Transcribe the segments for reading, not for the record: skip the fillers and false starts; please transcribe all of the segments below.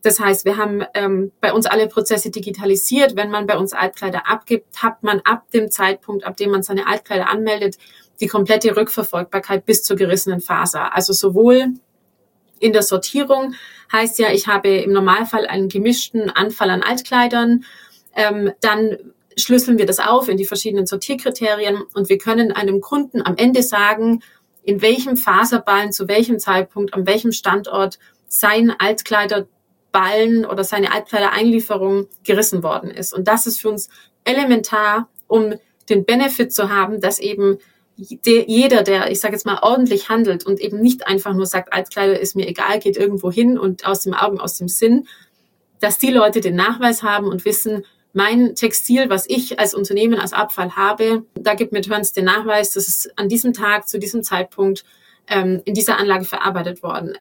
Das heißt, wir haben bei uns alle Prozesse digitalisiert. Wenn man bei uns Altkleider abgibt, hat man ab dem Zeitpunkt, ab dem man seine Altkleider anmeldet, die komplette Rückverfolgbarkeit bis zur gerissenen Faser. Also sowohl in der Sortierung heißt ja, ich habe im Normalfall einen gemischten Anfall an Altkleidern. Dann schlüsseln wir das auf in die verschiedenen Sortierkriterien und wir können einem Kunden am Ende sagen, in welchem Faserballen, zu welchem Zeitpunkt, an welchem Standort sein Altkleiderballen oder seine Altkleidereinlieferung gerissen worden ist. Und das ist für uns elementar, um den Benefit zu haben, dass eben jeder, der, ich sage jetzt mal, ordentlich handelt und eben nicht einfach nur sagt, Altkleider ist mir egal, geht irgendwo hin und aus dem Augen, aus dem Sinn, dass die Leute den Nachweis haben und wissen, mein Textil, was ich als Unternehmen als Abfall habe, da gibt mir Turns den Nachweis, dass es an diesem Tag, zu diesem Zeitpunkt in dieser Anlage verarbeitet worden.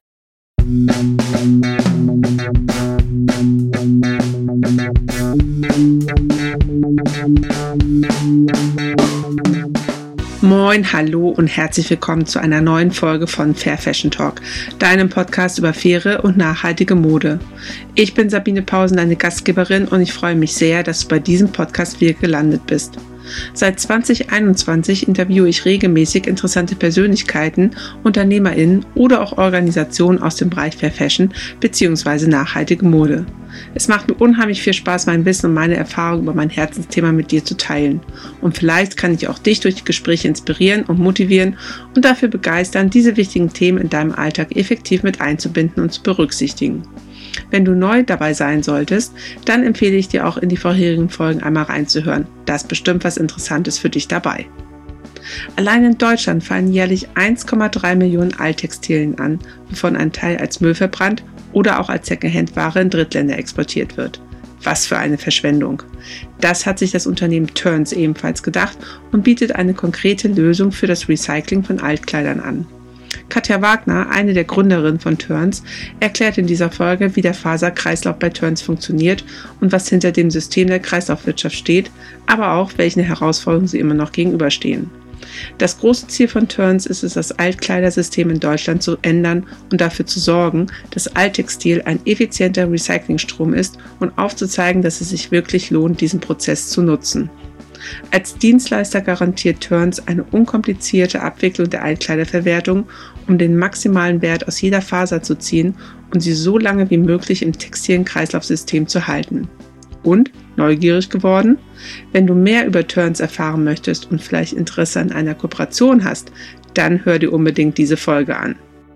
Moin, hallo und herzlich willkommen zu einer neuen Folge von Fair Fashion Talk, deinem Podcast über faire und nachhaltige Mode. Ich bin Sabine Pausen, deine Gastgeberin, und ich freue mich sehr, dass du bei diesem Podcast wieder gelandet bist. Seit 2021 interviewe ich regelmäßig interessante Persönlichkeiten, UnternehmerInnen oder auch Organisationen aus dem Bereich Fair Fashion bzw. nachhaltige Mode. Es macht mir unheimlich viel Spaß, mein Wissen und meine Erfahrungen über mein Herzensthema mit dir zu teilen. Und vielleicht kann ich auch dich durch die Gespräche inspirieren und motivieren und dafür begeistern, diese wichtigen Themen in deinem Alltag effektiv mit einzubinden und zu berücksichtigen. Wenn du neu dabei sein solltest, dann empfehle ich dir auch in die vorherigen Folgen einmal reinzuhören. Da ist bestimmt was Interessantes für dich dabei. Allein in Deutschland fallen jährlich 1,3 Millionen Alttextilien an, wovon ein Teil als Müll verbrannt oder auch als Secondhand-Ware in Drittländer exportiert wird. Was für eine Verschwendung. Das hat sich das Unternehmen Turns ebenfalls gedacht und bietet eine konkrete Lösung für das Recycling von Altkleidern an. Katja Wagner, eine der Gründerinnen von Turns, erklärt in dieser Folge, wie der Faserkreislauf bei Turns funktioniert und was hinter dem System der Kreislaufwirtschaft steht, aber auch, welchen Herausforderungen sie immer noch gegenüberstehen. Das große Ziel von Turns ist es, das Altkleidersystem in Deutschland zu ändern und dafür zu sorgen, dass Alttextil ein effizienter Recyclingstrom ist und aufzuzeigen, dass es sich wirklich lohnt, diesen Prozess zu nutzen. Als Dienstleister garantiert Turns eine unkomplizierte Abwicklung der Altkleiderverwertung, um den maximalen Wert aus jeder Faser zu ziehen und sie so lange wie möglich im textilen Kreislaufsystem zu halten. Und, neugierig geworden? Wenn du mehr über Turns erfahren möchtest und vielleicht Interesse an einer Kooperation hast, dann hör dir unbedingt diese Folge an.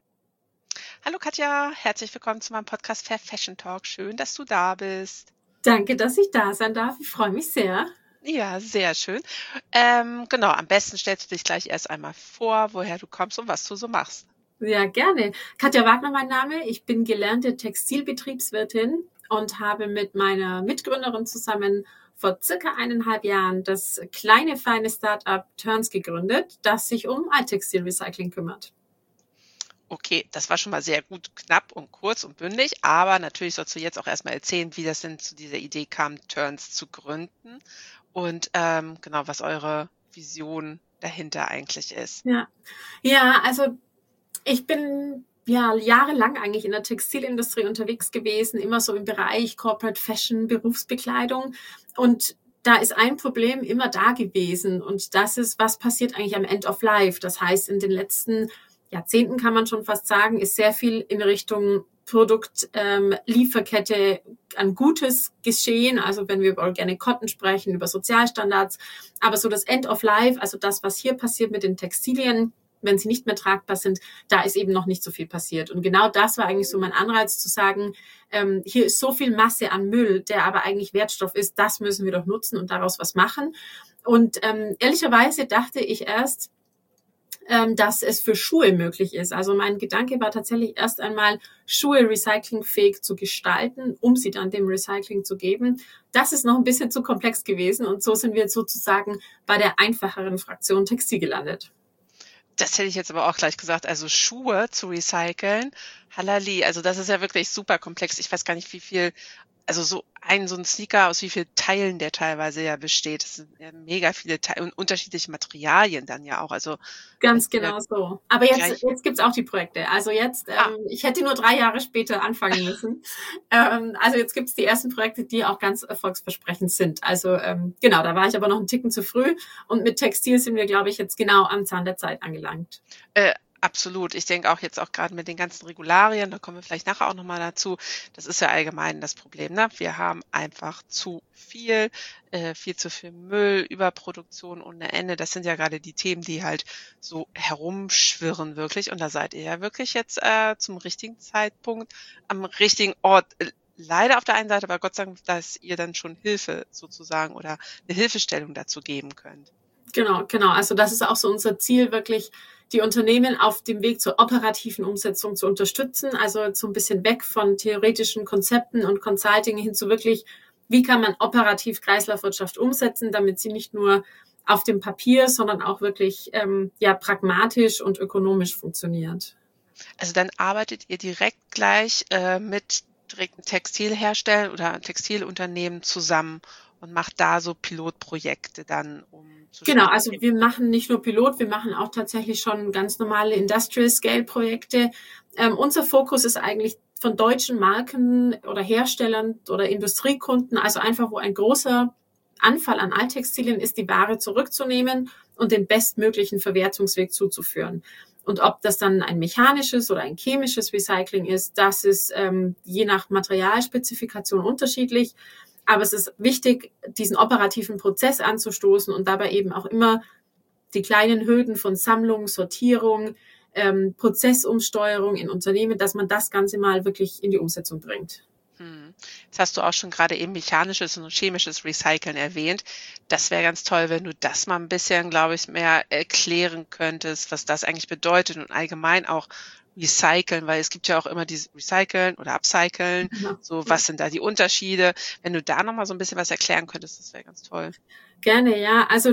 Hallo Katja, herzlich willkommen zu meinem Podcast Fair Fashion Talk. Schön, dass du da bist. Danke, dass ich da sein darf. Ich freue mich sehr. Ja, sehr schön. Genau, am besten stellst du dich gleich erst einmal vor, woher du kommst und was du so machst. Ja, gerne. Katja Wagner mein Name. Ich bin gelernte Textilbetriebswirtin und habe mit meiner Mitgründerin zusammen vor circa 1,5 Jahren das kleine, feine Start-up Turns gegründet, das sich um Alttextilrecycling kümmert. Okay, das war schon mal sehr gut, knapp und kurz und bündig, aber natürlich sollst du jetzt auch erstmal erzählen, wie das denn zu dieser Idee kam, Turns zu gründen und genau, was eure Vision dahinter eigentlich ist. Ja, also ich bin jahrelang eigentlich in der Textilindustrie unterwegs gewesen, immer so im Bereich Corporate Fashion, Berufsbekleidung, und da ist ein Problem immer da gewesen, und das ist, was passiert eigentlich am End of Life? Das heißt, in den letzten Jahrzehnten kann man schon fast sagen, ist sehr viel in Richtung Lieferkette an Gutes geschehen. Also wenn wir über Organic Cotton sprechen, über Sozialstandards, aber so das End of Life, also das, was hier passiert mit den Textilien, wenn sie nicht mehr tragbar sind, da ist eben noch nicht so viel passiert. Und genau das war eigentlich so mein Anreiz zu sagen, hier ist so viel Masse an Müll, der aber eigentlich Wertstoff ist, das müssen wir doch nutzen und daraus was machen. Und ehrlicherweise dachte ich erst, dass es für Schuhe möglich ist. Also mein Gedanke war tatsächlich erst einmal, Schuhe recyclingfähig zu gestalten, um sie dann dem Recycling zu geben. Das ist noch ein bisschen zu komplex gewesen, und so sind wir sozusagen bei der einfacheren Fraktion Textil gelandet. Das hätte ich jetzt aber auch gleich gesagt, also Schuhe zu recyceln, Halali, also das ist ja wirklich super komplex. Ich weiß gar nicht, wie viel also so ein Sneaker, aus wie vielen Teilen der teilweise ja besteht. Das sind ja mega viele Teile und unterschiedliche Materialien dann ja auch. Also Ganz genau so. Aber jetzt gibt's auch die Projekte. Also jetzt, Ah. Ich hätte nur 3 Jahre später anfangen müssen. Also jetzt gibt's die ersten Projekte, die auch ganz erfolgsversprechend sind. Also genau, da war ich aber noch einen Ticken zu früh. Und mit Textil sind wir, glaube ich, jetzt genau am Zahn der Zeit angelangt. Absolut. Ich denke auch jetzt auch gerade mit den ganzen Regularien, da kommen wir vielleicht nachher auch nochmal dazu. Das ist ja allgemein das Problem, ne? Wir haben einfach zu viel zu viel Müll, Überproduktion ohne Ende. Das sind ja gerade die Themen, die halt so herumschwirren wirklich. Und da seid ihr ja wirklich jetzt zum richtigen Zeitpunkt am richtigen Ort. Leider auf der einen Seite, aber Gott sei Dank, dass ihr dann schon Hilfe sozusagen oder eine Hilfestellung dazu geben könnt. Genau. Also das ist auch so unser Ziel, wirklich die Unternehmen auf dem Weg zur operativen Umsetzung zu unterstützen. Also so ein bisschen weg von theoretischen Konzepten und Consulting hin zu wirklich, wie kann man operativ Kreislaufwirtschaft umsetzen, damit sie nicht nur auf dem Papier, sondern auch wirklich pragmatisch und ökonomisch funktioniert. Also dann arbeitet ihr direkt gleich mit direkten Textilherstellern oder Textilunternehmen zusammen und macht da so Pilotprojekte dann, Genau, also wir machen nicht nur Pilot, wir machen auch tatsächlich schon ganz normale Industrial-Scale-Projekte. Unser Fokus ist eigentlich von deutschen Marken oder Herstellern oder Industriekunden, also einfach, wo ein großer Anfall an Alttextilien ist, die Ware zurückzunehmen und den bestmöglichen Verwertungsweg zuzuführen. Und ob das dann ein mechanisches oder ein chemisches Recycling ist, das ist je nach Materialspezifikation unterschiedlich. Aber es ist wichtig, diesen operativen Prozess anzustoßen und dabei eben auch immer die kleinen Hürden von Sammlung, Sortierung, Prozessumsteuerung in Unternehmen, dass man das Ganze mal wirklich in die Umsetzung bringt. Jetzt hast du auch schon gerade eben mechanisches und chemisches Recyceln erwähnt. Das wäre ganz toll, wenn du das mal ein bisschen, glaube ich, mehr erklären könntest, was das eigentlich bedeutet und allgemein auch recyceln, weil es gibt ja auch immer dieses Recyceln oder Upcyceln. Ja. So, was sind da die Unterschiede? Wenn du da nochmal so ein bisschen was erklären könntest, das wäre ganz toll. Gerne, ja. Also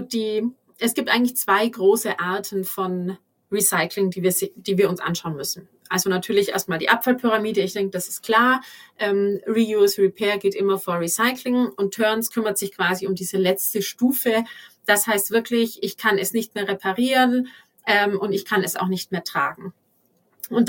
es gibt eigentlich 2 große Arten von Recycling, die wir uns anschauen müssen. Also natürlich erstmal die Abfallpyramide, ich denke, das ist klar. Reuse, Repair geht immer vor Recycling und Turns kümmert sich quasi um diese letzte Stufe. Das heißt wirklich, ich kann es nicht mehr reparieren und ich kann es auch nicht mehr tragen. Und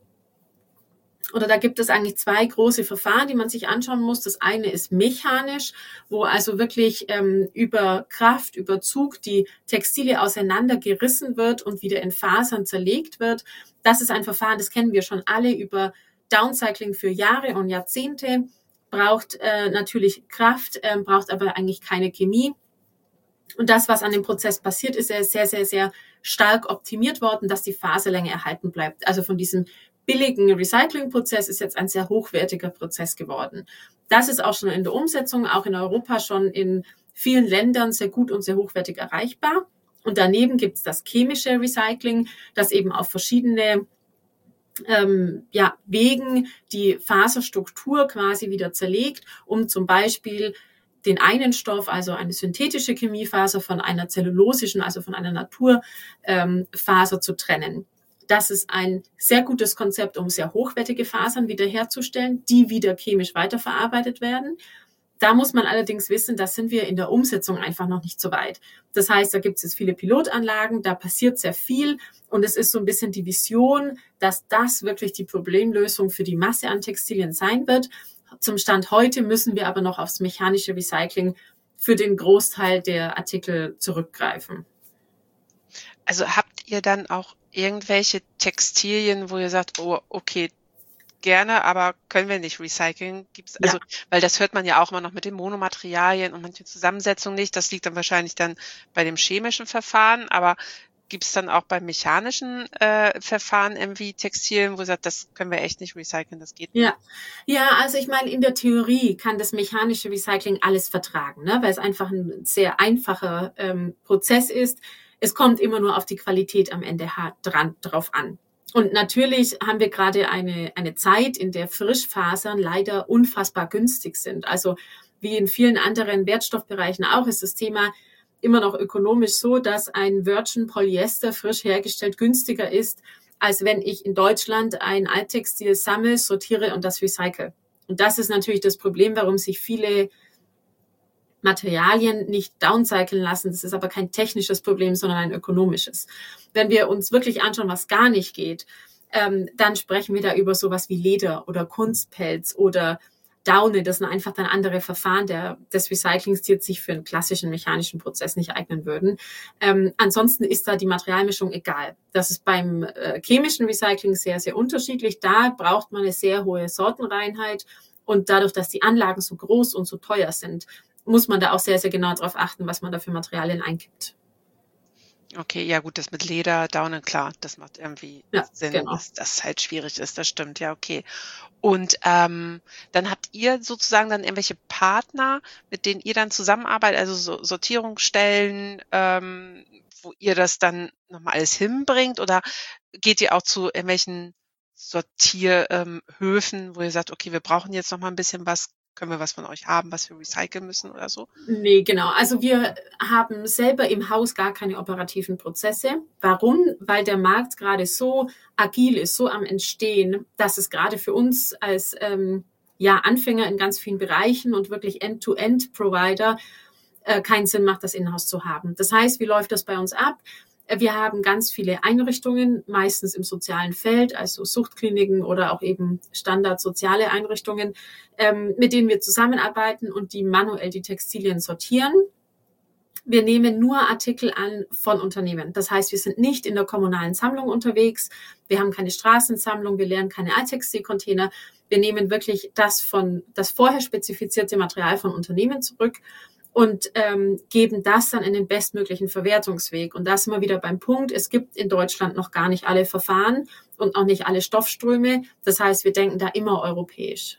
da gibt es eigentlich 2 große Verfahren, die man sich anschauen muss. Das eine ist mechanisch, wo also wirklich über Kraft, über Zug die Textilie auseinandergerissen wird und wieder in Fasern zerlegt wird. Das ist ein Verfahren, das kennen wir schon alle über Downcycling für Jahre und Jahrzehnte. Braucht natürlich Kraft, braucht aber eigentlich keine Chemie. Und das, was an dem Prozess passiert, ist sehr, sehr, sehr stark optimiert worden, dass die Faserlänge erhalten bleibt. Also von diesem billigen Recyclingprozess ist jetzt ein sehr hochwertiger Prozess geworden. Das ist auch schon in der Umsetzung, auch in Europa schon in vielen Ländern sehr gut und sehr hochwertig erreichbar. Und daneben gibt es das chemische Recycling, das eben auf verschiedene Wegen die Faserstruktur quasi wieder zerlegt, um zum Beispiel den einen Stoff, also eine synthetische Chemiefaser von einer zellulosischen, also von einer Naturfaser zu trennen. Das ist ein sehr gutes Konzept, um sehr hochwertige Fasern wiederherzustellen, die wieder chemisch weiterverarbeitet werden. Da muss man allerdings wissen, da sind wir in der Umsetzung einfach noch nicht so weit. Das heißt, da gibt es jetzt viele Pilotanlagen, da passiert sehr viel und es ist so ein bisschen die Vision, dass das wirklich die Problemlösung für die Masse an Textilien sein wird. Zum Stand heute müssen wir aber noch aufs mechanische Recycling für den Großteil der Artikel zurückgreifen. Also habt ihr dann auch irgendwelche Textilien, wo ihr sagt, oh, okay, gerne, aber können wir nicht recyceln? Gibt's, also, weil das hört man ja auch immer noch mit den Monomaterialien und manche Zusammensetzungen nicht. Das liegt dann wahrscheinlich dann bei dem chemischen Verfahren, aber gibt es dann auch bei mechanischen Verfahren irgendwie Textilien, wo ihr sagt, das können wir echt nicht recyceln, das geht nicht? Ja, also ich meine, in der Theorie kann das mechanische Recycling alles vertragen, ne? Weil es einfach ein sehr einfacher Prozess ist. Es kommt immer nur auf die Qualität am Ende drauf an. Und natürlich haben wir gerade eine Zeit, in der Frischfasern leider unfassbar günstig sind. Also wie in vielen anderen Wertstoffbereichen auch ist das Thema immer noch ökonomisch so, dass ein Virgin Polyester frisch hergestellt günstiger ist, als wenn ich in Deutschland ein Alttextil sammle, sortiere und das recycle. Und das ist natürlich das Problem, warum sich viele Materialien nicht downcyclen lassen. Das ist aber kein technisches Problem, sondern ein ökonomisches. Wenn wir uns wirklich anschauen, was gar nicht geht, dann sprechen wir da über sowas wie Leder oder Kunstpelz oder Daune. Das sind einfach dann andere Verfahren des Recyclings, die jetzt sich für einen klassischen mechanischen Prozess nicht eignen würden. Ansonsten ist da die Materialmischung egal. Das ist beim chemischen Recycling sehr, sehr unterschiedlich. Da braucht man eine sehr hohe Sortenreinheit. Und dadurch, dass die Anlagen so groß und so teuer sind, muss man da auch sehr, sehr genau darauf achten, was man da für Materialien einkippt. Okay, ja gut, das mit Leder, Daune, klar, das macht irgendwie Sinn, genau. dass das halt schwierig ist, das stimmt, ja, okay. Und dann habt ihr sozusagen dann irgendwelche Partner, mit denen ihr dann zusammenarbeitet, also so Sortierungsstellen, wo ihr das dann nochmal alles hinbringt, oder geht ihr auch zu irgendwelchen Sortierhöfen, wo ihr sagt, okay, wir brauchen jetzt nochmal ein bisschen was, können wir was von euch haben, was wir recyceln müssen oder so? Nee, genau. Also wir haben selber im Haus gar keine operativen Prozesse. Warum? Weil der Markt gerade so agil ist, so am Entstehen, dass es gerade für uns als Anfänger in ganz vielen Bereichen und wirklich End-to-End-Provider keinen Sinn macht, das Inhouse zu haben. Das heißt, wie läuft das bei uns ab? Wir haben ganz viele Einrichtungen, meistens im sozialen Feld, also Suchtkliniken oder auch eben standardsoziale Einrichtungen, mit denen wir zusammenarbeiten und die manuell die Textilien sortieren. Wir nehmen nur Artikel an von Unternehmen. Das heißt, wir sind nicht in der kommunalen Sammlung unterwegs. Wir haben keine Straßensammlung, wir leeren keine Alttextilcontainer. Wir nehmen wirklich das vorher spezifizierte Material von Unternehmen zurück und geben das dann in den bestmöglichen Verwertungsweg. Und da sind wir wieder beim Punkt, es gibt in Deutschland noch gar nicht alle Verfahren und auch nicht alle Stoffströme. Das heißt, wir denken da immer europäisch.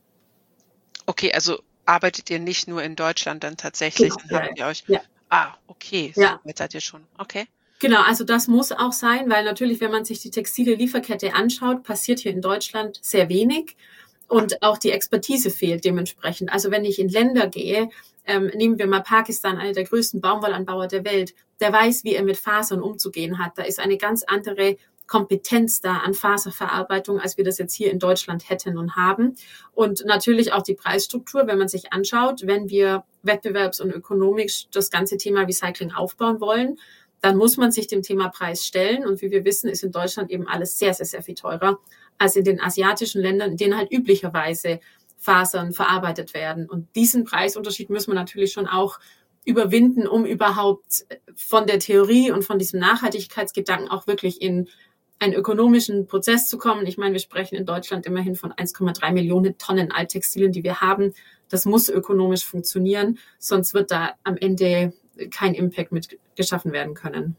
Okay, also arbeitet ihr nicht nur in Deutschland dann tatsächlich? Genau, dann habt ihr euch. Ja. Okay, so weit seid ihr schon. Okay. Genau, also das muss auch sein, weil natürlich, wenn man sich die textile Lieferkette anschaut, passiert hier in Deutschland sehr wenig. Und auch die Expertise fehlt dementsprechend. Also wenn ich in Länder gehe, nehmen wir mal Pakistan, einer der größten Baumwollanbauer der Welt, der weiß, wie er mit Fasern umzugehen hat. Da ist eine ganz andere Kompetenz da an Faserverarbeitung, als wir das jetzt hier in Deutschland hätten und haben. Und natürlich auch die Preisstruktur, wenn man sich anschaut, wenn wir wettbewerbs- und ökonomisch das ganze Thema Recycling aufbauen wollen, dann muss man sich dem Thema Preis stellen. Und wie wir wissen, ist in Deutschland eben alles sehr, sehr, sehr viel teurer als in den asiatischen Ländern, in denen halt üblicherweise Fasern verarbeitet werden. Und diesen Preisunterschied müssen wir natürlich schon auch überwinden, um überhaupt von der Theorie und von diesem Nachhaltigkeitsgedanken auch wirklich in einen ökonomischen Prozess zu kommen. Ich meine, wir sprechen in Deutschland immerhin von 1,3 Millionen Tonnen Alttextilien, die wir haben. Das muss ökonomisch funktionieren, sonst wird da am Ende kein Impact mit geschaffen werden können.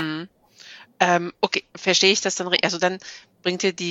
Okay, verstehe ich das dann? Also dann bringt ihr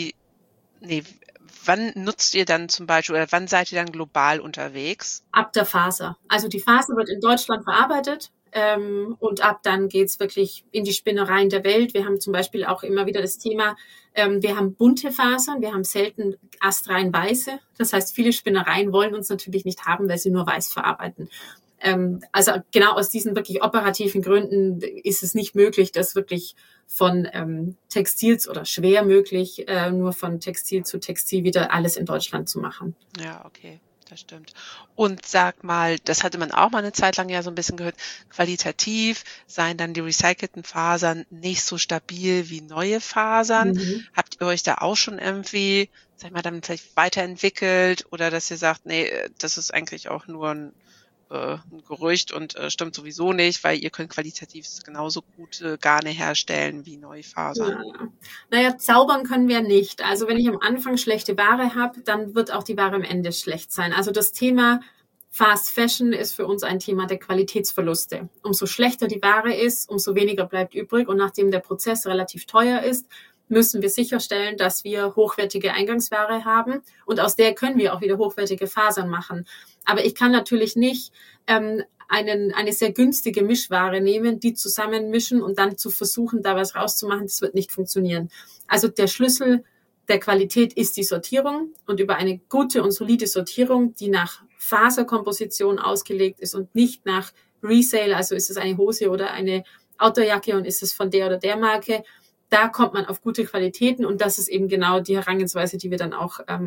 wann nutzt ihr dann zum Beispiel oder wann seid ihr dann global unterwegs? Ab der Faser. Also die Faser wird in Deutschland verarbeitet und ab dann geht's wirklich in die Spinnereien der Welt. Wir haben zum Beispiel auch immer wieder das Thema, wir haben bunte Fasern, wir haben selten astrein weiße. Das heißt, viele Spinnereien wollen uns natürlich nicht haben, weil sie nur weiß verarbeiten. Also genau aus diesen wirklich operativen Gründen ist es nicht möglich, das wirklich von Textils oder schwer möglich, nur von Textil zu Textil wieder alles in Deutschland zu machen. Ja, okay, das stimmt. Und sag mal, das hatte man auch mal eine Zeit lang ja so ein bisschen gehört, qualitativ seien dann die recycelten Fasern nicht so stabil wie neue Fasern. Habt ihr euch da auch schon irgendwie, sag ich mal, dann vielleicht weiterentwickelt oder dass ihr sagt, nee, das ist eigentlich auch nur ein Gerücht und stimmt sowieso nicht, weil ihr könnt qualitativ genauso gute Garne herstellen wie neue Fasern. Ja. Naja, zaubern können wir nicht. Also wenn ich am Anfang schlechte Ware habe, dann wird auch die Ware am Ende schlecht sein. Also das Thema Fast Fashion ist für uns ein Thema der Qualitätsverluste. Umso schlechter die Ware ist, umso weniger bleibt übrig. Und nachdem der Prozess relativ teuer ist, müssen wir sicherstellen, dass wir hochwertige Eingangsware haben. Und aus der können wir auch wieder hochwertige Fasern machen. Aber ich kann natürlich nicht eine sehr günstige Mischware nehmen, die zusammenmischen und dann zu versuchen, da was rauszumachen. Das wird nicht funktionieren. Also der Schlüssel der Qualität ist die Sortierung. Und über eine gute und solide Sortierung, die nach Faserkomposition ausgelegt ist und nicht nach Resale, also ist es eine Hose oder eine Outdoorjacke und ist es von der oder der Marke, da kommt man auf gute Qualitäten und das ist eben genau die Herangehensweise, die wir dann auch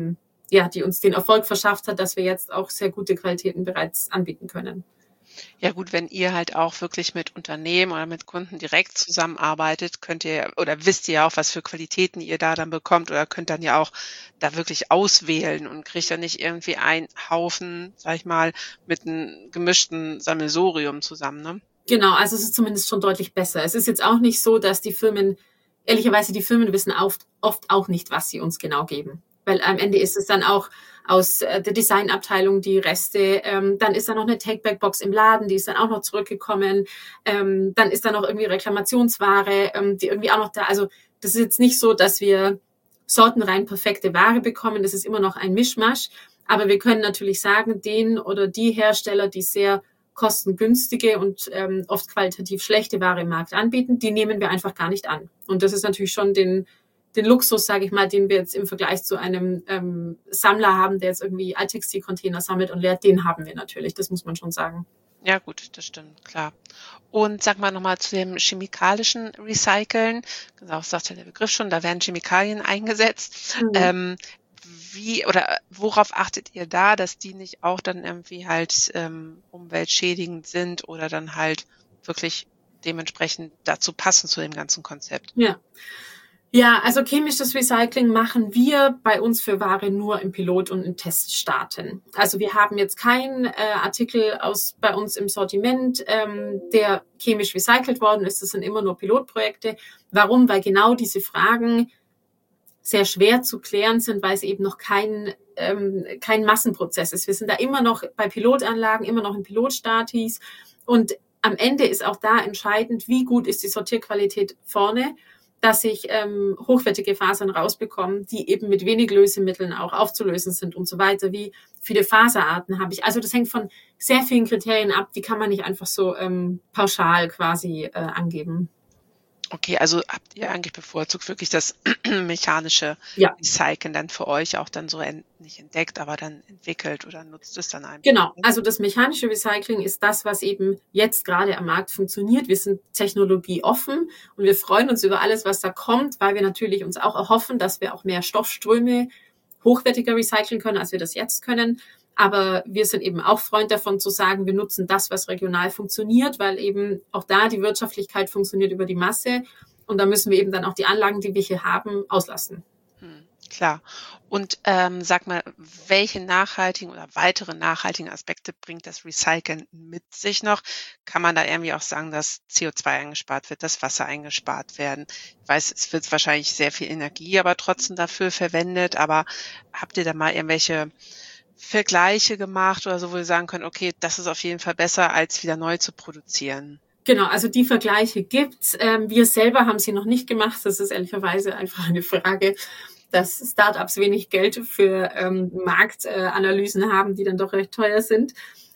die uns den Erfolg verschafft hat, dass wir jetzt auch sehr gute Qualitäten bereits anbieten können. Ja gut, wenn ihr halt auch wirklich mit Unternehmen oder mit Kunden direkt zusammenarbeitet, könnt ihr oder wisst ihr ja auch, was für Qualitäten ihr da dann bekommt oder könnt dann ja auch da wirklich auswählen und kriegt ja nicht irgendwie einen Haufen, sag ich mal, mit einem gemischten Sammelsurium zusammen, ne? Genau, also es ist zumindest schon deutlich besser. Es ist jetzt auch nicht so, dass die Firmen wissen oft auch nicht, was sie uns genau geben. Weil am Ende ist es dann auch aus der Designabteilung die Reste, dann ist da noch eine Take-Back-Box im Laden, die ist dann auch noch zurückgekommen, dann ist da noch irgendwie Reklamationsware, die irgendwie auch noch da, also das ist jetzt nicht so, dass wir sortenrein perfekte Ware bekommen, das ist immer noch ein Mischmasch, aber wir können natürlich sagen, den oder die Hersteller, die sehr kostengünstige und oft qualitativ schlechte Ware im Markt anbieten, die nehmen wir einfach gar nicht an. Und das ist natürlich schon den Luxus, sage ich mal, den wir jetzt im Vergleich zu einem Sammler haben, der jetzt irgendwie Alttextilcontainer sammelt und leert, den haben wir natürlich, das muss man schon sagen. Ja gut, das stimmt, klar. Und sag mal nochmal zu dem chemikalischen Recyceln, genau, sagt ja der Begriff schon, da werden Chemikalien eingesetzt. Wie oder worauf achtet ihr da, dass die nicht auch dann irgendwie halt umweltschädigend sind oder dann halt wirklich dementsprechend dazu passen zu dem ganzen Konzept? Ja, also chemisches Recycling machen wir bei uns für Ware nur im Pilot- und in Teststaaten. Also wir haben jetzt keinen Artikel bei uns im Sortiment, der chemisch recycelt worden ist. Das sind immer nur Pilotprojekte. Warum? Weil genau diese Fragen sehr schwer zu klären sind, weil es eben noch kein Massenprozess ist. Wir sind da immer noch bei Pilotanlagen, immer noch in Pilotstatis. Und am Ende ist auch da entscheidend, wie gut ist die Sortierqualität vorne, dass ich hochwertige Fasern rausbekomme, die eben mit wenig Lösemitteln auch aufzulösen sind und so weiter. Wie viele Faserarten habe ich? Also das hängt von sehr vielen Kriterien ab, die kann man nicht einfach so pauschal quasi angeben. Okay, also habt ihr eigentlich bevorzugt wirklich das mechanische Recyceln dann für euch auch dann so nicht entdeckt, aber dann entwickelt oder nutzt es dann einfach? Genau, also das mechanische Recycling ist das, was eben jetzt gerade am Markt funktioniert. Wir sind technologieoffen und wir freuen uns über alles, was da kommt, weil wir natürlich uns auch erhoffen, dass wir auch mehr Stoffströme hochwertiger recyceln können, als wir das jetzt können. Aber wir sind eben auch Freund davon zu sagen, wir nutzen das, was regional funktioniert, weil eben auch da die Wirtschaftlichkeit funktioniert über die Masse. Und da müssen wir eben dann auch die Anlagen, die wir hier haben, auslassen. Klar. Und sag mal, welche nachhaltigen oder weitere nachhaltigen Aspekte bringt das Recyceln mit sich noch? Kann man da irgendwie auch sagen, dass CO2 eingespart wird, dass Wasser eingespart werden? Ich weiß, es wird wahrscheinlich sehr viel Energie aber trotzdem dafür verwendet. Aber habt ihr da mal irgendwelche Vergleiche gemacht oder so, wo ihr sagen könnt, okay, das ist auf jeden Fall besser, als wieder neu zu produzieren? Genau, also die Vergleiche gibt's. Wir selber haben sie noch nicht gemacht. Das ist ehrlicherweise einfach eine Frage, dass Startups wenig Geld für Marktanalysen haben, die dann doch recht teuer sind.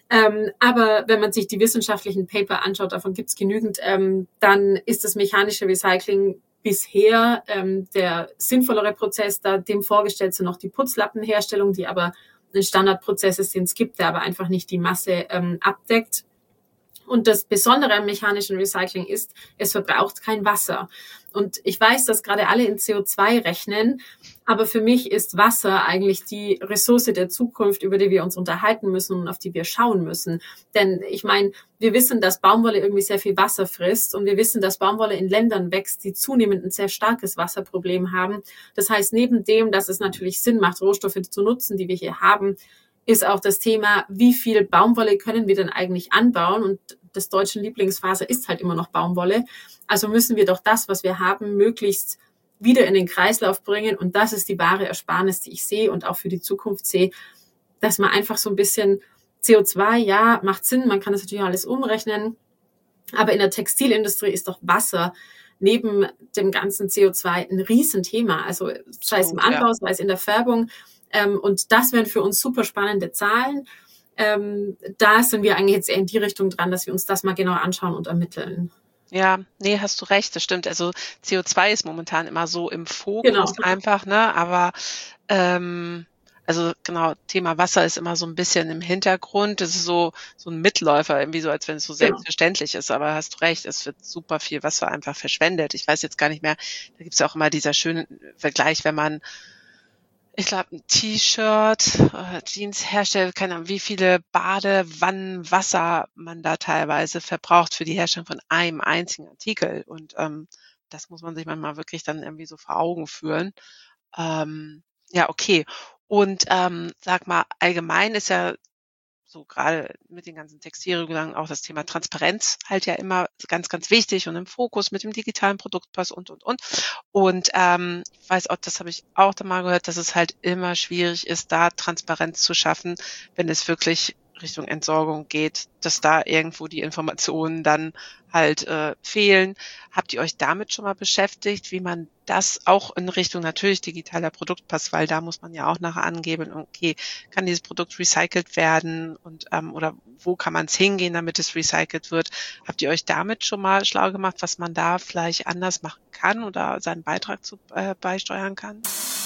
Aber wenn man sich die wissenschaftlichen Paper anschaut, davon gibt's genügend, dann ist das mechanische Recycling bisher der sinnvollere Prozess. Da dem vorgestellt sind noch die Putzlappenherstellung, die aber ein Standardprozess ist, den es gibt, der aber einfach nicht die Masse abdeckt. Und das Besondere am mechanischen Recycling ist, es verbraucht kein Wasser. Und ich weiß, dass gerade alle in CO2 rechnen, aber für mich ist Wasser eigentlich die Ressource der Zukunft, über die wir uns unterhalten müssen und auf die wir schauen müssen. Denn ich meine, wir wissen, dass Baumwolle irgendwie sehr viel Wasser frisst und wir wissen, dass Baumwolle in Ländern wächst, die zunehmend ein sehr starkes Wasserproblem haben. Das heißt, neben dem, dass es natürlich Sinn macht, Rohstoffe zu nutzen, die wir hier haben, ist auch das Thema, wie viel Baumwolle können wir denn eigentlich anbauen? Und das deutsche Lieblingsfaser ist halt immer noch Baumwolle. Also müssen wir doch das, was wir haben, möglichst wieder in den Kreislauf bringen. Und das ist die wahre Ersparnis, die ich sehe und auch für die Zukunft sehe, dass man einfach so ein bisschen CO2, ja, macht Sinn, man kann das natürlich alles umrechnen. Aber in der Textilindustrie ist doch Wasser neben dem ganzen CO2 ein Riesenthema. Also sei es im Anbau, sei es in der Färbung. Und das wären für uns super spannende Zahlen. Da sind wir eigentlich jetzt eher in die Richtung dran, dass wir uns das mal genauer anschauen und ermitteln. Ja, nee, hast du recht, das stimmt. Also CO2 ist momentan immer so im Fokus einfach, ne? Aber also genau, Thema Wasser ist immer so ein bisschen im Hintergrund. Das ist so ein Mitläufer, irgendwie so, als wenn es so selbstverständlich ist. Aber hast du recht, es wird super viel Wasser einfach verschwendet. Ich weiß jetzt gar nicht mehr, da gibt es ja auch immer dieser schöne Vergleich, wenn man Ich glaube, ein T-Shirt, Jeans herstellt, keine Ahnung, wie viele Badewannen Wasser man da teilweise verbraucht für die Herstellung von einem einzigen Artikel. Und das muss man sich manchmal wirklich dann irgendwie so vor Augen führen. Ja, okay. Und sag mal, allgemein ist ja so gerade mit den ganzen Textilregulationen auch das Thema Transparenz halt ja immer ganz, ganz wichtig und im Fokus mit dem digitalen Produktpass und. Und ich weiß auch, das habe ich auch da mal gehört, dass es halt immer schwierig ist, da Transparenz zu schaffen, wenn es wirklich Richtung Entsorgung geht, dass da irgendwo die Informationen dann halt fehlen. Habt ihr euch damit schon mal beschäftigt, wie man das auch in Richtung natürlich digitaler Produktpass, weil da muss man ja auch nachher angeben, okay, kann dieses Produkt recycelt werden und oder wo kann man es hingehen, damit es recycelt wird? Habt ihr euch damit schon mal schlau gemacht, was man da vielleicht anders machen kann oder seinen Beitrag zu beisteuern kann?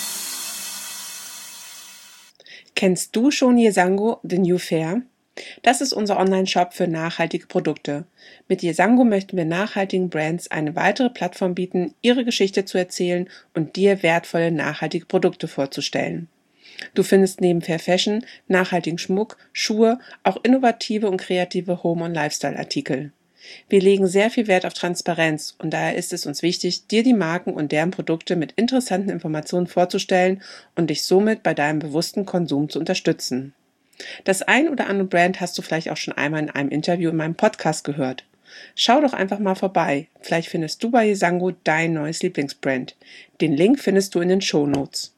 Kennst du schon Yesango, The New Fair? Das ist unser Online-Shop für nachhaltige Produkte. Mit Yesango möchten wir nachhaltigen Brands eine weitere Plattform bieten, ihre Geschichte zu erzählen und dir wertvolle nachhaltige Produkte vorzustellen. Du findest neben Fair Fashion, nachhaltigen Schmuck, Schuhe, auch innovative und kreative Home- und Lifestyle-Artikel. Wir legen sehr viel Wert auf Transparenz und daher ist es uns wichtig, dir die Marken und deren Produkte mit interessanten Informationen vorzustellen und dich somit bei deinem bewussten Konsum zu unterstützen. Das ein oder andere Brand hast du vielleicht auch schon einmal in einem Interview in meinem Podcast gehört. Schau doch einfach mal vorbei. Vielleicht findest du bei Yesango dein neues Lieblingsbrand. Den Link findest du in den Shownotes.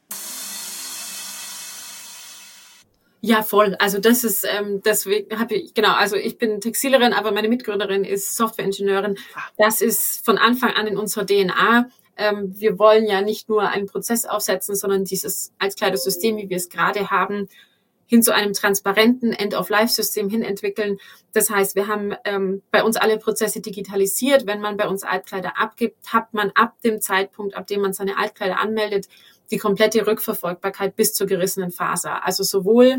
Ja, voll. Also das ist, deswegen habe ich, genau, also ich bin Textilerin, aber meine Mitgründerin ist Softwareingenieurin. Das ist von Anfang an in unserer DNA. Wir wollen ja nicht nur einen Prozess aufsetzen, sondern dieses Altkleidersystem, wie wir es gerade haben, hin zu einem transparenten End-of-Life-System hin entwickeln. Das heißt, wir haben bei uns alle Prozesse digitalisiert. Wenn man bei uns Altkleider abgibt, hat man ab dem Zeitpunkt, ab dem man seine Altkleider anmeldet, die komplette Rückverfolgbarkeit bis zur gerissenen Faser. Also sowohl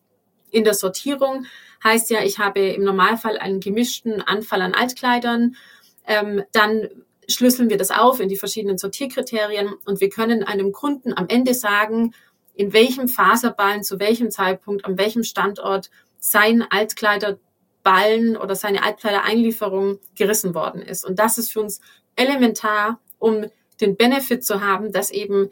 in der Sortierung heißt ja, ich habe im Normalfall einen gemischten Anfall an Altkleidern. Dann schlüsseln wir das auf in die verschiedenen Sortierkriterien und wir können einem Kunden am Ende sagen, in welchem Faserballen, zu welchem Zeitpunkt, an welchem Standort sein Altkleiderballen oder seine Altkleidereinlieferung gerissen worden ist. Und das ist für uns elementar, um den Benefit zu haben, dass eben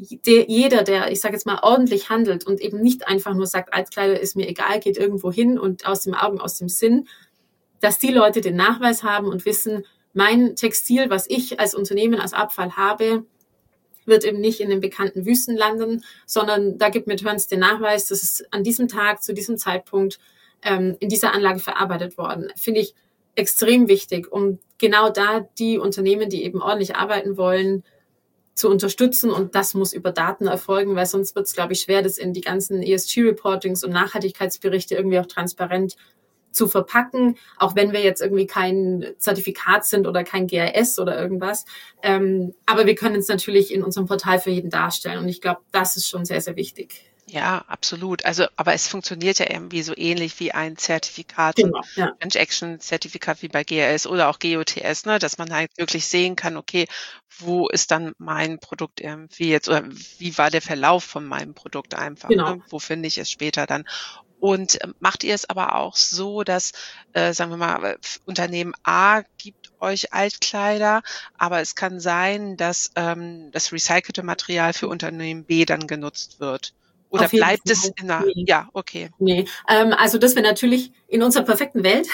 jeder, der, ich sage jetzt mal, ordentlich handelt und eben nicht einfach nur sagt, Altkleider ist mir egal, geht irgendwo hin und aus dem Augen, aus dem Sinn, dass die Leute den Nachweis haben und wissen, mein Textil, was ich als Unternehmen als Abfall habe, wird eben nicht in den bekannten Wüsten landen, sondern da gibt mir Turns den Nachweis, dass es an diesem Tag, zu diesem Zeitpunkt in dieser Anlage verarbeitet worden. Finde ich extrem wichtig, um genau da die Unternehmen, die eben ordentlich arbeiten wollen, zu unterstützen. Und das muss über Daten erfolgen, weil sonst wird es, glaube ich, schwer, das in die ganzen ESG-Reportings und Nachhaltigkeitsberichte irgendwie auch transparent zu verpacken, auch wenn wir jetzt irgendwie kein Zertifikat sind oder kein GIS oder irgendwas. Aber wir können es natürlich in unserem Portal für jeden darstellen. Und ich glaube, das ist schon sehr, sehr wichtig. Ja, absolut. Also, aber es funktioniert ja irgendwie so ähnlich wie ein Zertifikat, Genau, ja. Action-Zertifikat wie bei GRS oder auch GOTS, ne, dass man halt wirklich sehen kann, okay, wo ist dann mein Produkt irgendwie jetzt oder wie war der Verlauf von meinem Produkt einfach, Genau. ne? Wo finde ich es später dann? Und macht ihr es aber auch so, dass, sagen wir mal, Unternehmen A gibt euch Altkleider, aber es kann sein, dass das recycelte Material für Unternehmen B dann genutzt wird? Oder Auf jeden bleibt Fall. es in der, Nee. ja, okay. Nee, also das wäre natürlich in unserer perfekten Welt,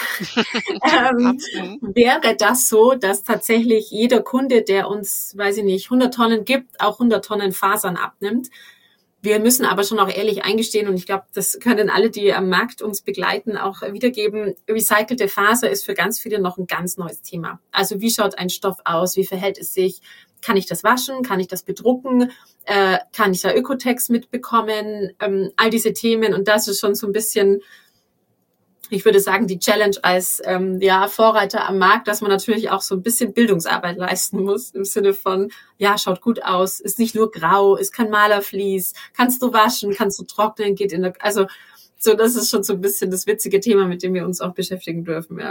wäre das so, dass tatsächlich jeder Kunde, der uns, weiß ich nicht, 100 Tonnen gibt, auch 100 Tonnen Fasern abnimmt. Wir müssen aber schon auch ehrlich eingestehen, und ich glaube, das können alle, die am Markt uns begleiten, auch wiedergeben, recycelte Faser ist für ganz viele noch ein ganz neues Thema. Also wie schaut ein Stoff aus? Wie verhält es sich? Kann ich das waschen? Kann ich das bedrucken? Kann ich da Ökotex mitbekommen? All diese Themen. Und das ist schon so ein bisschen, ich würde sagen, die Challenge als Vorreiter am Markt, dass man natürlich auch so ein bisschen Bildungsarbeit leisten muss, im Sinne von, ja, schaut gut aus, ist nicht nur grau, ist kein Malervlies, kannst du waschen, kannst du trocknen, geht in der, also so, das ist schon so ein bisschen das witzige Thema, mit dem wir uns auch beschäftigen dürfen, ja.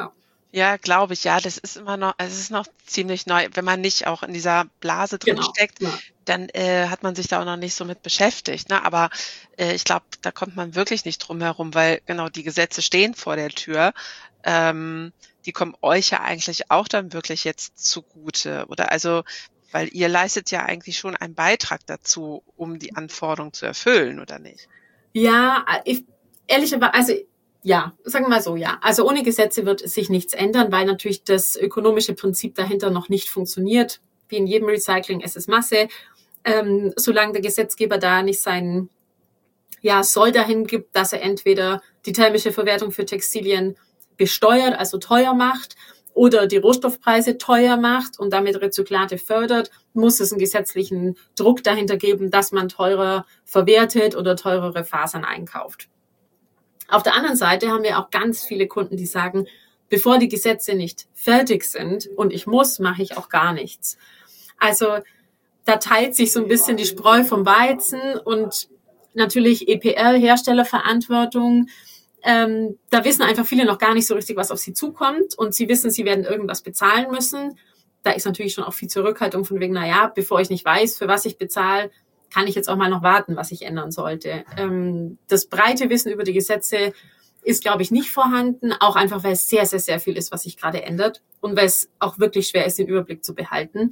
Ja, glaube ich, ja, das ist immer noch, also es ist noch ziemlich neu. Wenn man nicht auch in dieser Blase drin Genau, steckt, ja. dann hat man sich da auch noch nicht so mit beschäftigt, ne? Aber ich glaube, da kommt man wirklich nicht drum herum, weil genau die Gesetze stehen vor der Tür. Ähm, Die kommen euch ja eigentlich auch dann wirklich jetzt zugute, oder? Also, weil ihr leistet ja eigentlich schon einen Beitrag dazu, um die Anforderungen zu erfüllen, oder nicht? Ja, ehrlicherweise, also ja, sagen wir mal so, ja. Also ohne Gesetze wird sich nichts ändern, weil natürlich das ökonomische Prinzip dahinter noch nicht funktioniert. Wie in jedem Recycling, es ist Masse. Solange der Gesetzgeber da nicht seinen Soll dahin gibt, dass er entweder die thermische Verwertung für Textilien besteuert, also teuer macht, oder die Rohstoffpreise teuer macht und damit Rezyklate fördert, muss es einen gesetzlichen Druck dahinter geben, dass man teurer verwertet oder teurere Fasern einkauft. Auf der anderen Seite haben wir auch ganz viele Kunden, die sagen, bevor die Gesetze nicht fertig sind und ich muss, mache ich auch gar nichts. Also da teilt sich so ein bisschen die Spreu vom Weizen und natürlich EPR, Herstellerverantwortung. Da wissen einfach viele noch gar nicht so richtig, was auf sie zukommt und sie wissen, sie werden irgendwas bezahlen müssen. Da ist natürlich schon auch viel Zurückhaltung von wegen, bevor ich nicht weiß, für was ich bezahle, kann ich jetzt auch mal noch warten, was ich ändern sollte. Das breite Wissen über die Gesetze ist, glaube ich, nicht vorhanden, auch einfach, weil es sehr, sehr, sehr viel ist, was sich gerade ändert und weil es auch wirklich schwer ist, den Überblick zu behalten.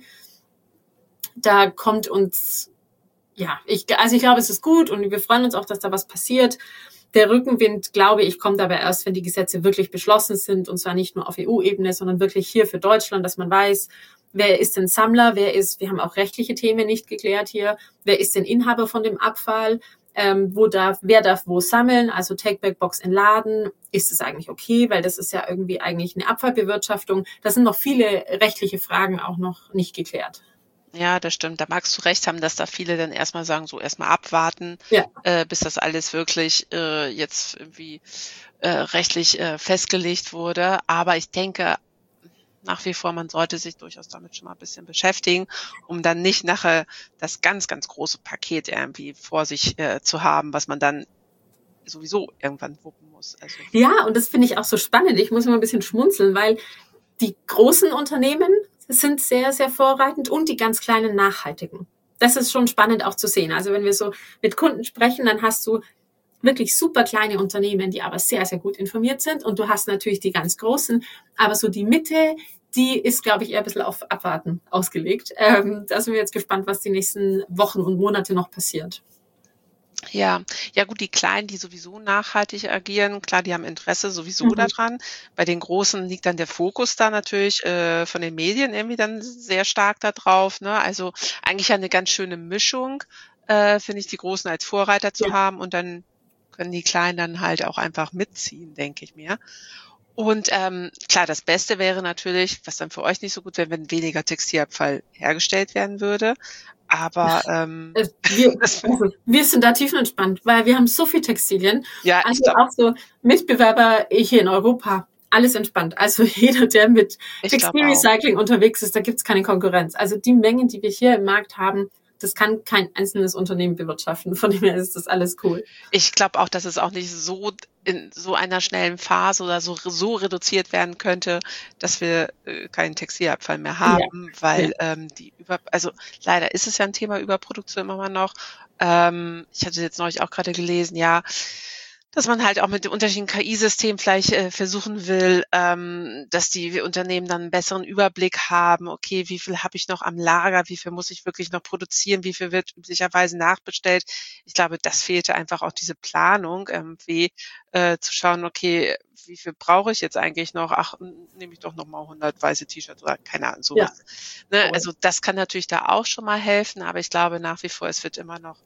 Da kommt uns, ich glaube, es ist gut und wir freuen uns auch, dass da was passiert. Der Rückenwind, glaube ich, kommt aber erst, wenn die Gesetze wirklich beschlossen sind und zwar nicht nur auf EU-Ebene, sondern wirklich hier für Deutschland, dass man weiß, wer ist denn Sammler, wir haben auch rechtliche Themen nicht geklärt hier, wer ist denn Inhaber von dem Abfall, wer darf wo sammeln, also Take-Back-Box entladen, ist es eigentlich okay, weil das ist ja irgendwie eigentlich eine Abfallbewirtschaftung. Da sind noch viele rechtliche Fragen auch noch nicht geklärt. Ja, das stimmt. Da magst du recht haben, dass da viele dann erstmal sagen, so erstmal abwarten, bis das alles wirklich jetzt irgendwie rechtlich festgelegt wurde. Aber ich denke nach wie vor, man sollte sich durchaus damit schon mal ein bisschen beschäftigen, um dann nicht nachher das ganz, ganz große Paket irgendwie vor sich zu haben, was man dann sowieso irgendwann wuppen muss. Also, ja, und das finde ich auch so spannend. Ich muss immer ein bisschen schmunzeln, weil die großen Unternehmen sind sehr, sehr vorreitend und die ganz kleinen nachhaltigen. Das ist schon spannend auch zu sehen. Also wenn wir so mit Kunden sprechen, dann hast du wirklich super kleine Unternehmen, die aber sehr, sehr gut informiert sind. Und du hast natürlich die ganz großen. Aber so die Mitte, die ist, glaube ich, eher ein bisschen auf Abwarten ausgelegt. Da sind wir jetzt gespannt, was die nächsten Wochen und Monate noch passiert. ja, gut, die Kleinen, die sowieso nachhaltig agieren, klar, die haben Interesse sowieso daran. Bei den Großen liegt dann der Fokus da natürlich von den Medien irgendwie dann sehr stark da drauf, ne? Also eigentlich eine ganz schöne Mischung, finde ich, die Großen als Vorreiter zu haben und dann können die Kleinen dann halt auch einfach mitziehen, denke ich mir. Und klar, das Beste wäre natürlich, was dann für euch nicht so gut wäre, wenn weniger Textilabfall hergestellt werden würde. Aber wir sind da tiefenentspannt, weil wir haben so viel Textilien. ja, also auch so Mitbewerber hier in Europa, alles entspannt. Also jeder, der mit Textilrecycling unterwegs ist, da gibt's keine Konkurrenz. Also die Mengen, die wir hier im Markt haben, das kann kein einzelnes Unternehmen bewirtschaften. Von dem her ist das alles cool. Ich glaube auch, dass es auch nicht so in so einer schnellen Phase oder so reduziert werden könnte, dass wir keinen Textilabfall mehr haben, weil also leider ist es ja ein Thema Überproduktion immer noch. Ich hatte jetzt neulich auch gerade gelesen, dass man halt auch mit dem unterschiedlichen KI-System vielleicht versuchen will, dass die Unternehmen dann einen besseren Überblick haben, okay, wie viel habe ich noch am Lager, wie viel muss ich wirklich noch produzieren, wie viel wird üblicherweise nachbestellt. Ich glaube, das fehlte einfach auch diese Planung, irgendwie zu schauen, okay, wie viel brauche ich jetzt eigentlich noch? Ach, nehme ich doch noch mal 100 weiße T-Shirts oder keine Ahnung, sowas. Ja. Ne? Also das kann natürlich da auch schon mal helfen, aber ich glaube nach wie vor, es wird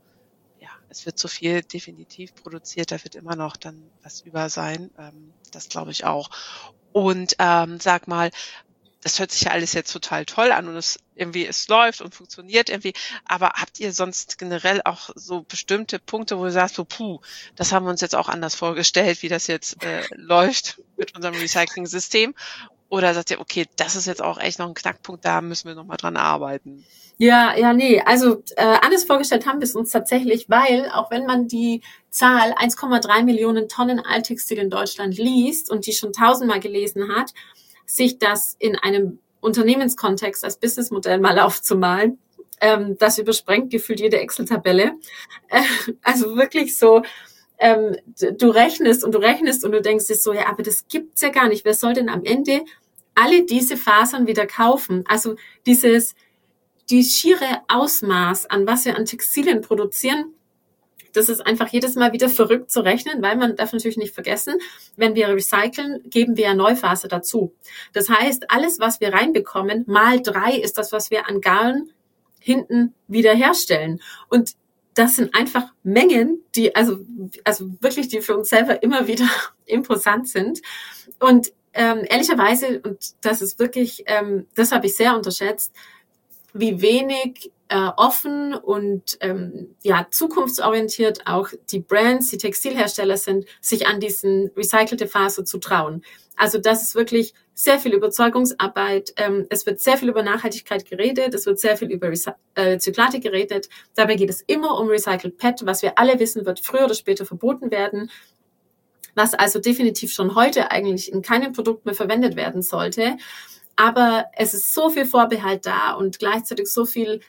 zu viel definitiv produziert, da wird immer noch dann was über sein, das glaube ich auch. Und sag mal, das hört sich ja alles jetzt total toll an und es läuft und funktioniert irgendwie, aber habt ihr sonst generell auch so bestimmte Punkte, wo du sagst, so, das haben wir uns jetzt auch anders vorgestellt, wie das jetzt läuft mit unserem Recycling-System? Oder sagt ihr, okay, das ist jetzt auch echt noch ein Knackpunkt, da müssen wir noch mal dran arbeiten? Nee, also anders vorgestellt haben wir es uns tatsächlich, weil auch wenn man die Zahl 1,3 Millionen Tonnen Alttextil in Deutschland liest und die schon 1000-mal gelesen hat, sich das in einem Unternehmenskontext als Businessmodell mal aufzumalen, das übersprengt gefühlt jede Excel-Tabelle. Also wirklich so, du rechnest und du denkst dir so, ja, aber das gibt's ja gar nicht. Wer soll denn am Ende alle diese Fasern wieder kaufen? Also die schiere Ausmaß, an was wir an Textilien produzieren, das ist einfach jedes Mal wieder verrückt zu rechnen, weil man darf natürlich nicht vergessen, wenn wir recyceln, geben wir ja Neufaser dazu. Das heißt, alles, was wir reinbekommen, mal 3 ist das, was wir an Garn hinten wieder herstellen. Und das sind einfach Mengen, die also wirklich, die für uns selber immer wieder imposant sind. Und ehrlicherweise, und das ist wirklich, das habe ich sehr unterschätzt, wie wenig offen und zukunftsorientiert auch die Brands, die Textilhersteller sind, sich an diesen recycelte Faser zu trauen. Also das ist wirklich sehr viel Überzeugungsarbeit. Es wird sehr viel über Nachhaltigkeit geredet, es wird sehr viel über Recyclate geredet. Dabei geht es immer um Recycled PET, was wir alle wissen, wird früher oder später verboten werden, was also definitiv schon heute eigentlich in keinem Produkt mehr verwendet werden sollte. Aber es ist so viel Vorbehalt da und gleichzeitig so viel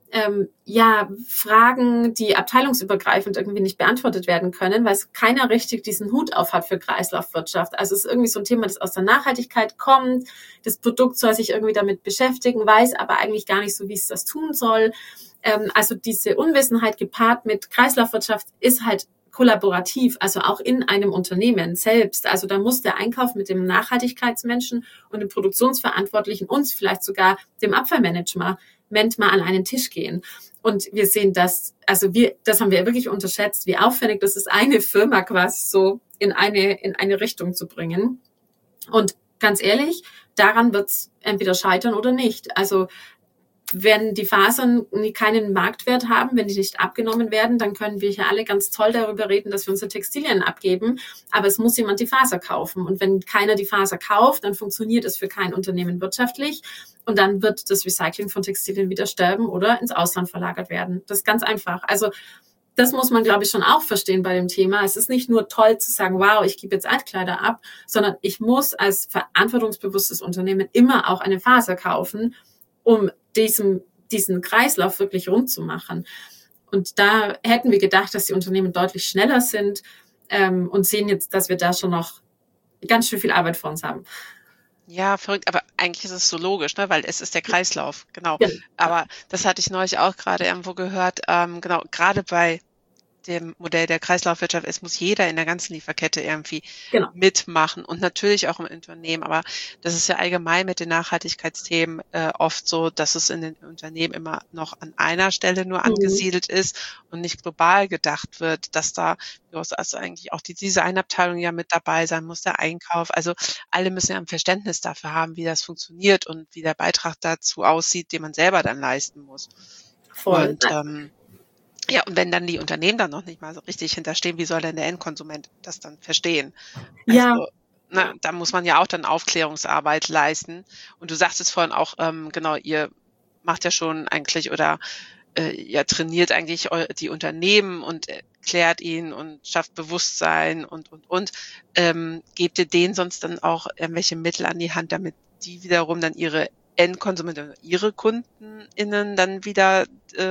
Fragen, die abteilungsübergreifend irgendwie nicht beantwortet werden können, weil es keiner richtig diesen Hut auf hat für Kreislaufwirtschaft. Also es ist irgendwie so ein Thema, das aus der Nachhaltigkeit kommt. Das Produkt soll sich irgendwie damit beschäftigen, weiß aber eigentlich gar nicht so, wie es das tun soll. Also diese Unwissenheit gepaart mit Kreislaufwirtschaft ist halt kollaborativ, also auch in einem Unternehmen selbst. Also da muss der Einkauf mit dem Nachhaltigkeitsmenschen und dem Produktionsverantwortlichen und vielleicht sogar dem Abfallmanagement mal an einen Tisch gehen. Und wir sehen das, das haben wir wirklich unterschätzt, wie aufwendig das ist, eine Firma quasi so in eine Richtung zu bringen. Und ganz ehrlich, daran wird es entweder scheitern oder nicht. Also wenn die Fasern keinen Marktwert haben, wenn die nicht abgenommen werden, dann können wir hier alle ganz toll darüber reden, dass wir unsere Textilien abgeben. Aber es muss jemand die Faser kaufen. Und wenn keiner die Faser kauft, dann funktioniert es für kein Unternehmen wirtschaftlich. Und dann wird das Recycling von Textilien wieder sterben oder ins Ausland verlagert werden. Das ist ganz einfach. Also das muss man, glaube ich, schon auch verstehen bei dem Thema. Es ist nicht nur toll zu sagen, wow, ich gebe jetzt Altkleider ab, sondern ich muss als verantwortungsbewusstes Unternehmen immer auch eine Faser kaufen, um diesen Kreislauf wirklich rund zu machen. Und da hätten wir gedacht, dass die Unternehmen deutlich schneller sind und sehen jetzt, dass wir da schon noch ganz schön viel Arbeit vor uns haben. Ja, verrückt, aber eigentlich ist es so logisch, ne? Weil es ist der Kreislauf, genau. Ja. Aber das hatte ich neulich auch gerade irgendwo gehört, genau, gerade bei dem Modell der Kreislaufwirtschaft, es muss jeder in der ganzen Lieferkette irgendwie mitmachen und natürlich auch im Unternehmen. Aber das ist ja allgemein mit den Nachhaltigkeitsthemen oft so, dass es in den Unternehmen immer noch an einer Stelle nur angesiedelt ist und nicht global gedacht wird, dass da also eigentlich auch die Designabteilung ja mit dabei sein muss, der Einkauf. Also alle müssen ja ein Verständnis dafür haben, wie das funktioniert und wie der Beitrag dazu aussieht, den man selber dann leisten muss. Voll. Und ja, und wenn dann die Unternehmen dann noch nicht mal so richtig hinterstehen, wie soll denn der Endkonsument das dann verstehen? Also, da muss man ja auch dann Aufklärungsarbeit leisten. Und du sagtest vorhin auch, genau, ihr macht ja schon eigentlich oder trainiert eigentlich die Unternehmen und erklärt ihnen und schafft Bewusstsein und. Gebt ihr denen sonst dann auch irgendwelche Mittel an die Hand, damit die wiederum dann ihre Endkonsumenten, ihre KundenInnen dann wieder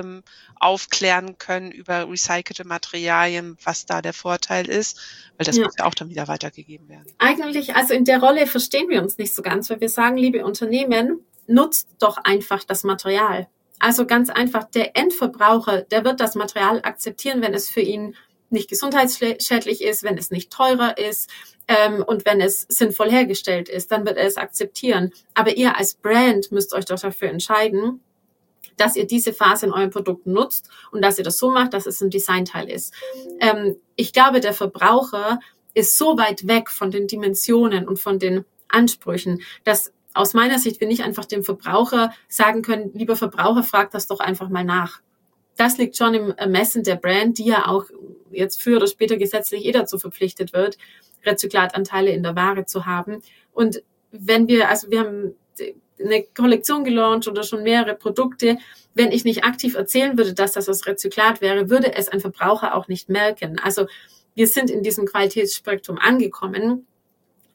aufklären können über recycelte Materialien, was da der Vorteil ist, weil das muss ja auch dann wieder weitergegeben werden. Eigentlich, also in der Rolle verstehen wir uns nicht so ganz, weil wir sagen, liebe Unternehmen, nutzt doch einfach das Material. Also ganz einfach, der Endverbraucher, der wird das Material akzeptieren, wenn es für ihn nicht gesundheitsschädlich ist, wenn es nicht teurer ist und wenn es sinnvoll hergestellt ist, dann wird er es akzeptieren. Aber ihr als Brand müsst euch doch dafür entscheiden, dass ihr diese Phase in euren Produkten nutzt und dass ihr das so macht, dass es ein Designteil ist. Ich glaube, der Verbraucher ist so weit weg von den Dimensionen und von den Ansprüchen, dass aus meiner Sicht wir nicht einfach dem Verbraucher sagen können, lieber Verbraucher, frag das doch einfach mal nach. Das liegt schon im Ermessen der Brand, die ja auch jetzt früher oder später gesetzlich dazu verpflichtet wird, Rezyklatanteile in der Ware zu haben. Und wenn wir haben eine Kollektion gelauncht oder schon mehrere Produkte, wenn ich nicht aktiv erzählen würde, dass das aus Rezyklat wäre, würde es ein Verbraucher auch nicht merken. Also wir sind in diesem Qualitätsspektrum angekommen,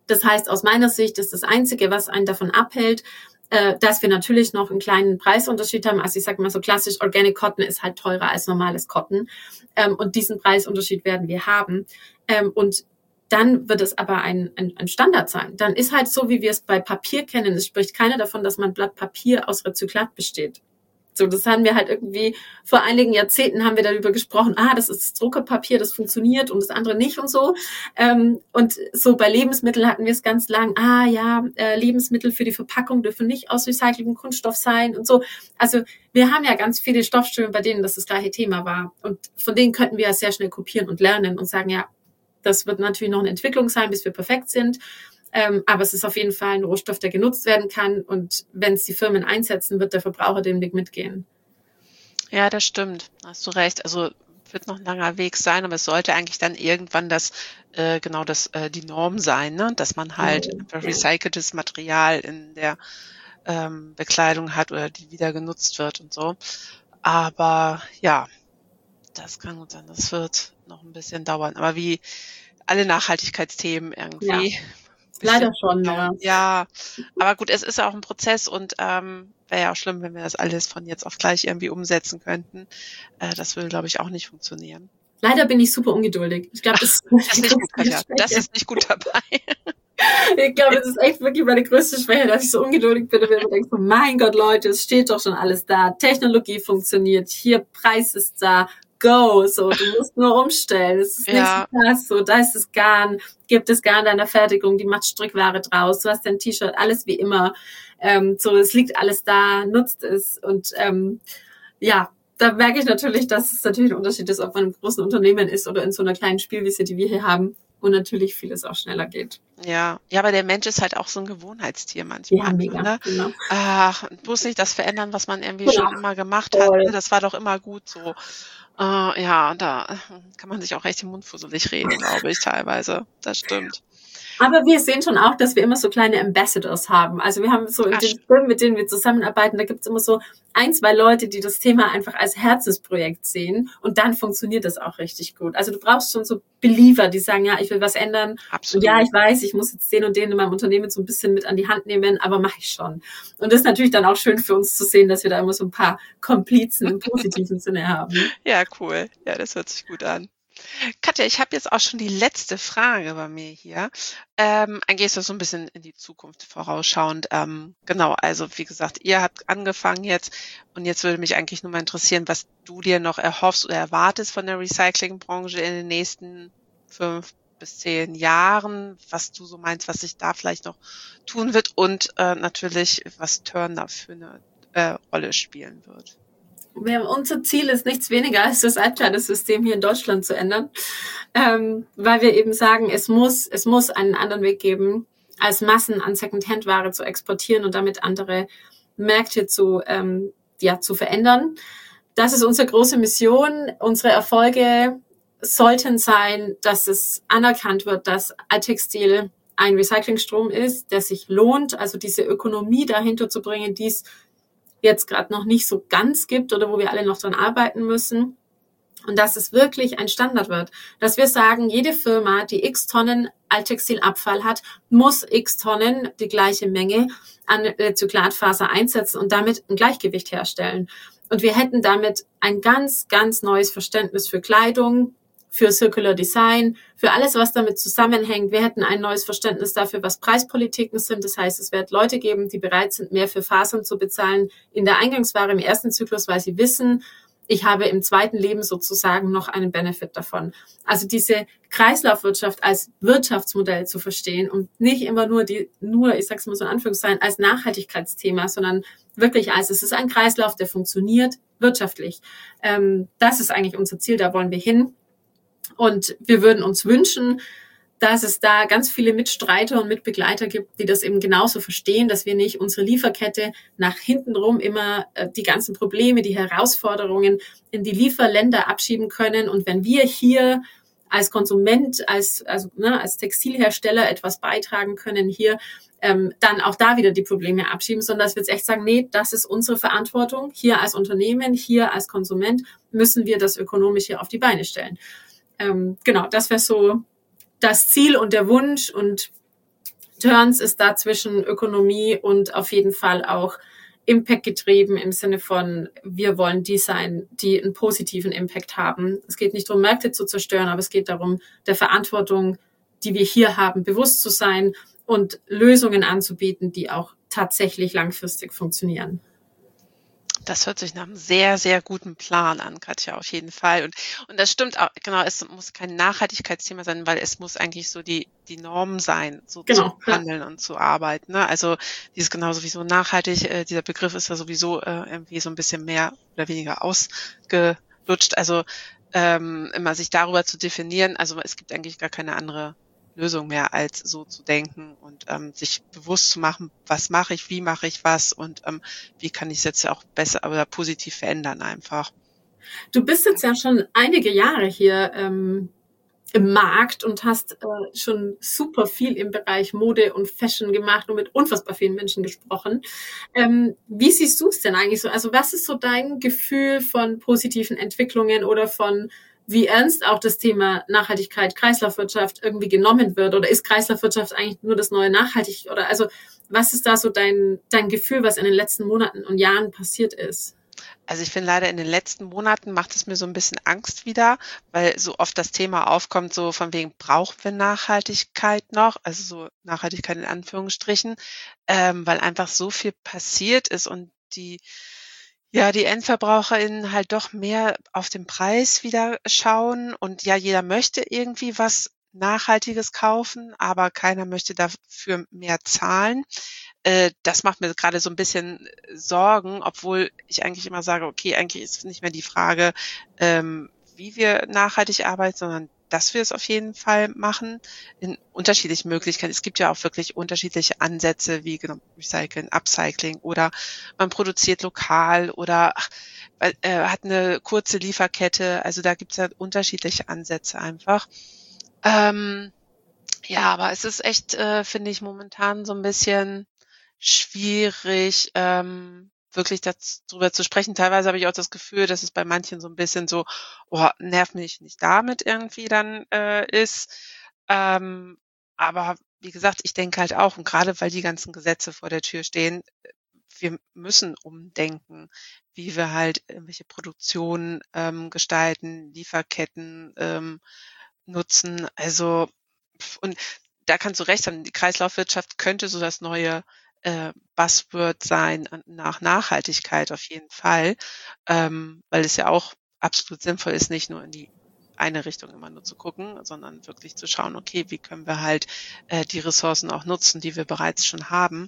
Das heißt, aus meiner Sicht ist das Einzige, was einen davon abhält, dass wir natürlich noch einen kleinen Preisunterschied haben. Also ich sage mal so klassisch, Organic Cotton ist halt teurer als normales Cotton. Und diesen Preisunterschied werden wir haben. Und dann wird es aber ein Standard sein. Dann ist halt so, wie wir es bei Papier kennen. Es spricht keiner davon, dass man Blatt Papier aus Rezyklat besteht. So, das haben wir halt irgendwie, vor einigen Jahrzehnten haben wir darüber gesprochen, das ist das Druckerpapier, das funktioniert und das andere nicht und so. Und so bei Lebensmitteln hatten wir es ganz lang, Lebensmittel für die Verpackung dürfen nicht aus recyceltem Kunststoff sein und so. Also wir haben ja ganz viele Stoffströme, bei denen das gleiche Thema war. Und von denen könnten wir ja sehr schnell kopieren und lernen und sagen, ja, das wird natürlich noch eine Entwicklung sein, bis wir perfekt sind. Aber es ist auf jeden Fall ein Rohstoff, der genutzt werden kann. Und wenn es die Firmen einsetzen, wird der Verbraucher den Weg mitgehen. Ja, das stimmt. Hast du recht. Also wird noch ein langer Weg sein, aber es sollte eigentlich dann irgendwann die Norm sein, ne? Dass man halt recyceltes Material in der Bekleidung hat oder die wieder genutzt wird und so. Aber ja, das kann gut sein. Das wird noch ein bisschen dauern. Aber wie alle Nachhaltigkeitsthemen irgendwie. Ja. Leider schon, ja. Ja, aber gut, es ist auch ein Prozess und wäre ja auch schlimm, wenn wir das alles von jetzt auf gleich irgendwie umsetzen könnten. Das würde, glaube ich, auch nicht funktionieren. Leider bin ich super ungeduldig. Ich glaube, das ist nicht gut, Katja. Das ist nicht gut dabei. Ich glaube, das ist echt wirklich meine größte Schwäche, dass ich so ungeduldig bin und mir denke, so, mein Gott, Leute, es steht doch schon alles da. Technologie funktioniert. Hier, Preis ist da. Go, so, du musst nur umstellen. Es ist nicht so krass, so, da ist das Garn, gibt es Garn deiner Fertigung, die macht Strickware draus, du hast dein T-Shirt, alles wie immer, so, es liegt alles da, nutzt es und, da merke ich natürlich, dass es natürlich ein Unterschied ist, ob man im großen Unternehmen ist oder in so einer kleinen Spielwiese, die wir hier haben, wo natürlich vieles auch schneller geht. Ja, aber der Mensch ist halt auch so ein Gewohnheitstier manchmal. Ja, mega, ne? Genau. Bloß nicht das verändern, was man irgendwie schon immer gemacht hat. Ne? Das war doch immer gut so. Da kann man sich auch recht im Mund fusselig reden, glaube ich, teilweise. Das stimmt. Aber wir sehen schon auch, dass wir immer so kleine Ambassadors haben. Also wir haben so in den Firmen, mit denen wir zusammenarbeiten, da gibt es immer so 1, 2 Leute, die das Thema einfach als Herzensprojekt sehen und dann funktioniert das auch richtig gut. Also du brauchst schon so Believer, die sagen, ja, ich will was ändern. Absolut. Und ja, ich weiß, ich muss jetzt den und den in meinem Unternehmen so ein bisschen mit an die Hand nehmen, aber mache ich schon. Und das ist natürlich dann auch schön für uns zu sehen, dass wir da immer so ein paar Komplizen im positiven Sinne haben. Ja, cool. Ja, das hört sich gut an. Katja, ich habe jetzt auch schon die letzte Frage bei mir hier. Eigentlich ist das so ein bisschen in die Zukunft vorausschauend. Genau, also wie gesagt, ihr habt angefangen jetzt und jetzt würde mich eigentlich nur mal interessieren, was du dir noch erhoffst oder erwartest von der Recyclingbranche in den nächsten 5 bis 10 Jahren, was du so meinst, was sich da vielleicht noch tun wird und natürlich, was Turn da für eine Rolle spielen wird. Unser Ziel ist nichts weniger als das Altkleidungssystem hier in Deutschland zu ändern, weil wir eben sagen, es muss einen anderen Weg geben, als Massen an Second-Hand-Ware zu exportieren und damit andere Märkte zu verändern. Das ist unsere große Mission. Unsere Erfolge sollten sein, dass es anerkannt wird, dass Alttextil ein Recyclingstrom ist, der sich lohnt, also diese Ökonomie dahinter zu bringen, die es jetzt gerade noch nicht so ganz gibt oder wo wir alle noch dran arbeiten müssen. Und dass es wirklich ein Standard wird. Dass wir sagen, jede Firma, die x Tonnen Alttextilabfall hat, muss x Tonnen die gleiche Menge an Rezyklatfaser einsetzen und damit ein Gleichgewicht herstellen. Und wir hätten damit ein ganz, ganz neues Verständnis für Kleidung, für Circular Design, für alles, was damit zusammenhängt. Wir hätten ein neues Verständnis dafür, was Preispolitiken sind. Das heißt, es wird Leute geben, die bereit sind, mehr für Fasern zu bezahlen in der Eingangsware im ersten Zyklus, weil sie wissen, ich habe im zweiten Leben sozusagen noch einen Benefit davon. Also diese Kreislaufwirtschaft als Wirtschaftsmodell zu verstehen und nicht immer nur, ich sag's mal so in Anführungszeichen, als Nachhaltigkeitsthema, sondern wirklich als, es ist ein Kreislauf, der funktioniert wirtschaftlich. Das ist eigentlich unser Ziel, da wollen wir hin. Und wir würden uns wünschen, dass es da ganz viele Mitstreiter und Mitbegleiter gibt, die das eben genauso verstehen, dass wir nicht unsere Lieferkette nach hinten rum immer die ganzen Probleme, die Herausforderungen in die Lieferländer abschieben können. Und wenn wir hier als Konsument, als Textilhersteller etwas beitragen können, hier dann auch da wieder die Probleme abschieben, sondern dass wir jetzt echt sagen, nee, das ist unsere Verantwortung. Hier als Unternehmen, hier als Konsument müssen wir das Ökonomische auf die Beine stellen. Genau, das wäre so das Ziel und der Wunsch und Turns ist dazwischen Ökonomie und auf jeden Fall auch Impact getrieben im Sinne von, wir wollen die sein, die einen positiven Impact haben. Es geht nicht darum, Märkte zu zerstören, aber es geht darum, der Verantwortung, die wir hier haben, bewusst zu sein und Lösungen anzubieten, die auch tatsächlich langfristig funktionieren. Das hört sich nach einem sehr, sehr guten Plan an, Katja, auf jeden Fall. Und das stimmt auch, genau, es muss kein Nachhaltigkeitsthema sein, weil es muss eigentlich so die Norm sein, so zu handeln und zu arbeiten. Ne? Also dieses genauso wie so nachhaltig, dieser Begriff ist ja sowieso irgendwie so ein bisschen mehr oder weniger ausgelutscht. Also immer sich darüber zu definieren, also es gibt eigentlich gar keine andere Lösung mehr, als so zu denken und sich bewusst zu machen, was mache ich, wie mache ich was und wie kann ich es jetzt auch besser oder positiv verändern einfach. Du bist jetzt ja schon einige Jahre hier im Markt und hast schon super viel im Bereich Mode und Fashion gemacht und mit unfassbar vielen Menschen gesprochen. Wie siehst du es denn eigentlich so? Also was ist so dein Gefühl von positiven Entwicklungen oder von wie ernst auch das Thema Nachhaltigkeit, Kreislaufwirtschaft irgendwie genommen wird? Oder ist Kreislaufwirtschaft eigentlich nur das neue Nachhaltig? Oder also was ist da so dein Gefühl, was in den letzten Monaten und Jahren passiert ist? Also ich finde leider in den letzten Monaten macht es mir so ein bisschen Angst wieder, weil so oft das Thema aufkommt, so von wegen, brauchen wir Nachhaltigkeit noch? Also so Nachhaltigkeit in Anführungsstrichen, weil einfach so viel passiert ist und die EndverbraucherInnen halt doch mehr auf den Preis wieder schauen und ja, jeder möchte irgendwie was Nachhaltiges kaufen, aber keiner möchte dafür mehr zahlen. Das macht mir gerade so ein bisschen Sorgen, obwohl ich eigentlich immer sage, okay, eigentlich ist nicht mehr die Frage, wie wir nachhaltig arbeiten, sondern dass wir es auf jeden Fall machen in unterschiedlichen Möglichkeiten. Es gibt ja auch wirklich unterschiedliche Ansätze wie genau, Recyceln, Upcycling oder man produziert lokal oder hat eine kurze Lieferkette. Also da gibt es ja unterschiedliche Ansätze einfach. Ja, aber es ist echt, finde ich, momentan so ein bisschen schwierig, wirklich darüber zu sprechen. Teilweise habe ich auch das Gefühl, dass es bei manchen so ein bisschen so, oh, nerv mich nicht damit irgendwie dann ist. Aber wie gesagt, ich denke halt auch, und gerade weil die ganzen Gesetze vor der Tür stehen, wir müssen umdenken, wie wir halt irgendwelche Produktionen gestalten, Lieferketten nutzen. Also und da kannst du recht haben, die Kreislaufwirtschaft könnte so das neue Buzzword sein nach Nachhaltigkeit auf jeden Fall, weil es ja auch absolut sinnvoll ist, nicht nur in die eine Richtung immer nur zu gucken, sondern wirklich zu schauen, okay, wie können wir halt die Ressourcen auch nutzen, die wir bereits schon haben.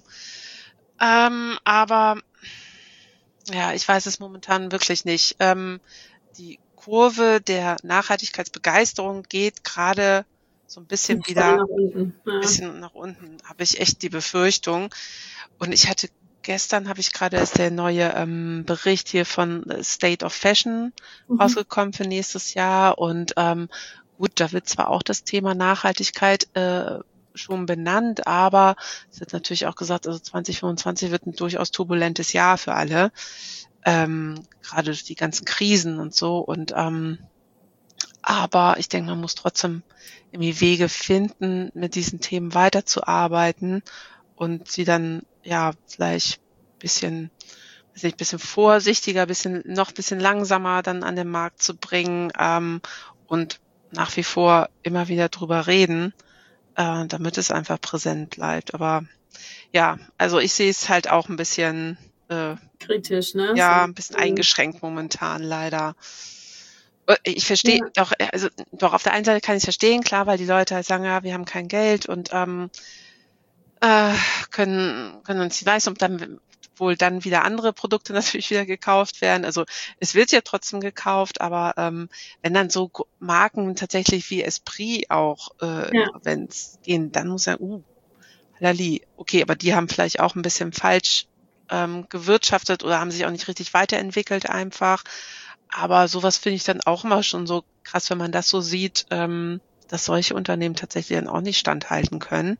Aber ja, ich weiß es momentan wirklich nicht. Die Kurve der Nachhaltigkeitsbegeisterung geht gerade so ein bisschen wieder bisschen nach unten, habe ich echt die Befürchtung. Und gestern habe ich gerade erst der neue Bericht hier von State of Fashion rausgekommen für nächstes Jahr. Und gut, da wird zwar auch das Thema Nachhaltigkeit schon benannt, aber es wird natürlich auch gesagt, also 2025 wird ein durchaus turbulentes Jahr für alle, gerade durch die ganzen Krisen und so. Und aber ich denke, man muss trotzdem irgendwie Wege finden, mit diesen Themen weiterzuarbeiten und sie dann ja vielleicht bisschen vorsichtiger, noch ein bisschen langsamer dann an den Markt zu bringen und nach wie vor immer wieder drüber reden, damit es einfach präsent bleibt. Aber ja, also ich sehe es halt auch ein bisschen kritisch, ne? Ja, ein bisschen eingeschränkt momentan leider. Ich verstehe doch, also doch auf der einen Seite kann ich es verstehen, klar, weil die Leute halt sagen, ja, wir haben kein Geld und können uns die leisten und dann wohl dann wieder andere Produkte natürlich wieder gekauft werden. Also es wird ja trotzdem gekauft, aber wenn dann so Marken tatsächlich wie Esprit auch, wenn es gehen, dann muss ja, Lali, okay, aber die haben vielleicht auch ein bisschen falsch gewirtschaftet oder haben sich auch nicht richtig weiterentwickelt einfach. Aber sowas finde ich dann auch immer schon so krass, wenn man das so sieht, dass solche Unternehmen tatsächlich dann auch nicht standhalten können.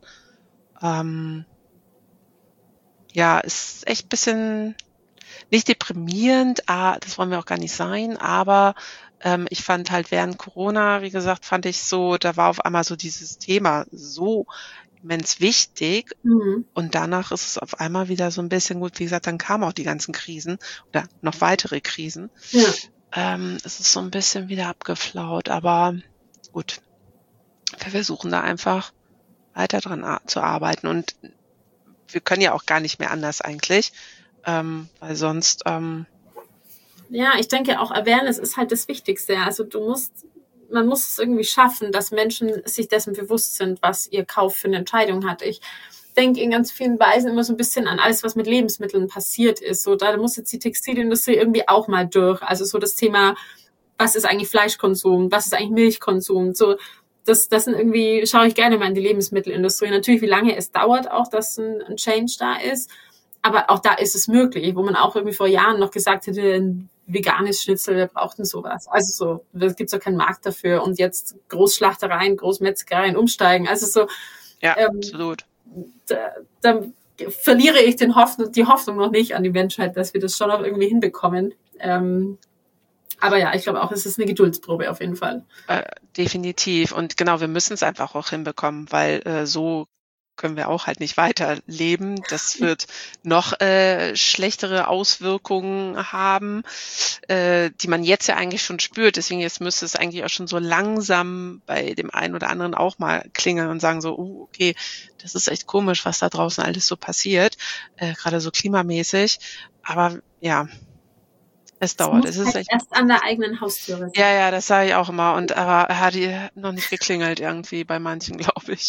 Ja, ist echt ein bisschen nicht deprimierend, das wollen wir auch gar nicht sein, aber ich fand halt während Corona, wie gesagt, fand ich so, da war auf einmal so dieses Thema so immens wichtig. Mhm. Und danach ist es auf einmal wieder so ein bisschen gut. Wie gesagt, dann kamen auch die ganzen Krisen oder noch weitere Krisen. Ja. Es ist so ein bisschen wieder abgeflaut, aber gut. Wir versuchen da einfach weiter dran zu arbeiten und wir können ja auch gar nicht mehr anders eigentlich, weil sonst... Ja, ich denke auch Awareness ist halt das Wichtigste. Also man muss es irgendwie schaffen, dass Menschen sich dessen bewusst sind, was ihr Kauf für eine Entscheidung hat. Ich denke in ganz vielen Weisen immer so ein bisschen an alles, was mit Lebensmitteln passiert ist. So, da muss jetzt die Textilindustrie irgendwie auch mal durch. Also so das Thema, was ist eigentlich Fleischkonsum, was ist eigentlich Milchkonsum, so. Das sind irgendwie, schaue ich gerne mal in die Lebensmittelindustrie. Natürlich, wie lange es dauert auch, dass ein Change da ist. Aber auch da ist es möglich, wo man auch irgendwie vor Jahren noch gesagt hätte, ein veganes Schnitzel, wir brauchten sowas. Also so, da gibt's ja keinen Markt dafür. Und jetzt Großschlachtereien, Großmetzgereien umsteigen. Also so. Ja, absolut. Da verliere ich die Hoffnung noch nicht an die Menschheit, dass wir das schon auch irgendwie hinbekommen. Aber ja, ich glaube auch, es ist eine Geduldsprobe auf jeden Fall. Definitiv. Und genau, wir müssen es einfach auch hinbekommen, weil so können wir auch halt nicht weiterleben. Das wird noch schlechtere Auswirkungen haben, die man jetzt ja eigentlich schon spürt. Deswegen jetzt müsste es eigentlich auch schon so langsam bei dem einen oder anderen auch mal klingeln und sagen so, okay, das ist echt komisch, was da draußen alles so passiert, gerade so klimamäßig. Aber ja, es dauert. Es ist echt erst an der eigenen Haustüre. Ja, das sage ich auch immer. Aber er hat noch nicht geklingelt irgendwie bei manchen, glaube ich.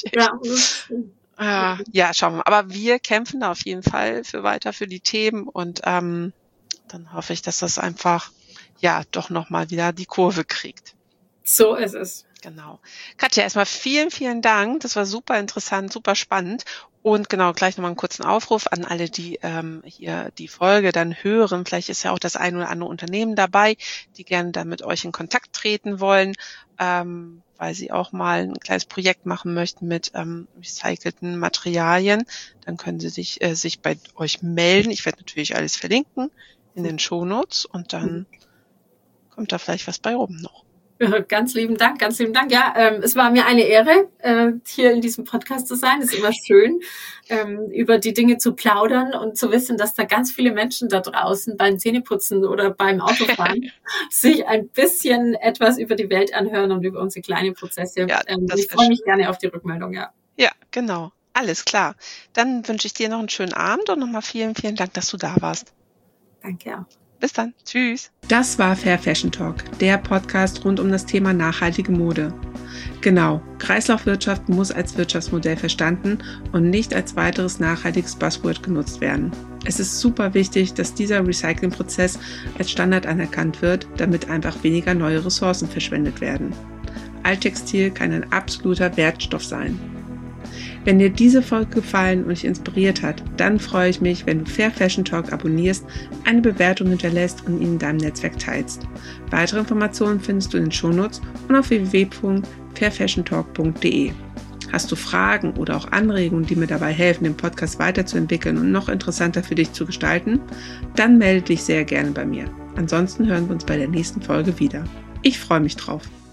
Ja, schauen wir mal. Aber wir kämpfen da auf jeden Fall für die Themen und dann hoffe ich, dass das einfach doch nochmal wieder die Kurve kriegt. So ist es. Genau. Katja, erstmal vielen, vielen Dank. Das war super interessant, super spannend. Und genau, gleich nochmal einen kurzen Aufruf an alle, die hier die Folge dann hören. Vielleicht ist ja auch das ein oder andere Unternehmen dabei, die gerne da mit euch in Kontakt treten wollen, weil sie auch mal ein kleines Projekt machen möchten mit recycelten Materialien. Dann können sie sich bei euch melden. Ich werde natürlich alles verlinken in den Shownotes und dann kommt da vielleicht was bei rum noch. Ganz lieben Dank, ganz lieben Dank. Ja, es war mir eine Ehre, hier in diesem Podcast zu sein. Es ist immer schön, über die Dinge zu plaudern und zu wissen, dass da ganz viele Menschen da draußen beim Zähneputzen oder beim Autofahren sich ein bisschen etwas über die Welt anhören und über unsere kleinen Prozesse. Ja, ich freue mich gerne auf die Rückmeldung, ja. Ja, genau. Alles klar. Dann wünsche ich dir noch einen schönen Abend und nochmal vielen, vielen Dank, dass du da warst. Danke auch. Bis dann. Tschüss. Das war Fair Fashion Talk, der Podcast rund um das Thema nachhaltige Mode. Genau, Kreislaufwirtschaft muss als Wirtschaftsmodell verstanden und nicht als weiteres nachhaltiges Buzzword genutzt werden. Es ist super wichtig, dass dieser Recyclingprozess als Standard anerkannt wird, damit einfach weniger neue Ressourcen verschwendet werden. Alttextil kann ein absoluter Wertstoff sein. Wenn dir diese Folge gefallen und dich inspiriert hat, dann freue ich mich, wenn du Fair Fashion Talk abonnierst, eine Bewertung hinterlässt und ihn in deinem Netzwerk teilst. Weitere Informationen findest du in den Shownotes und auf www.fairfashiontalk.de. Hast du Fragen oder auch Anregungen, die mir dabei helfen, den Podcast weiterzuentwickeln und noch interessanter für dich zu gestalten? Dann melde dich sehr gerne bei mir. Ansonsten hören wir uns bei der nächsten Folge wieder. Ich freue mich drauf.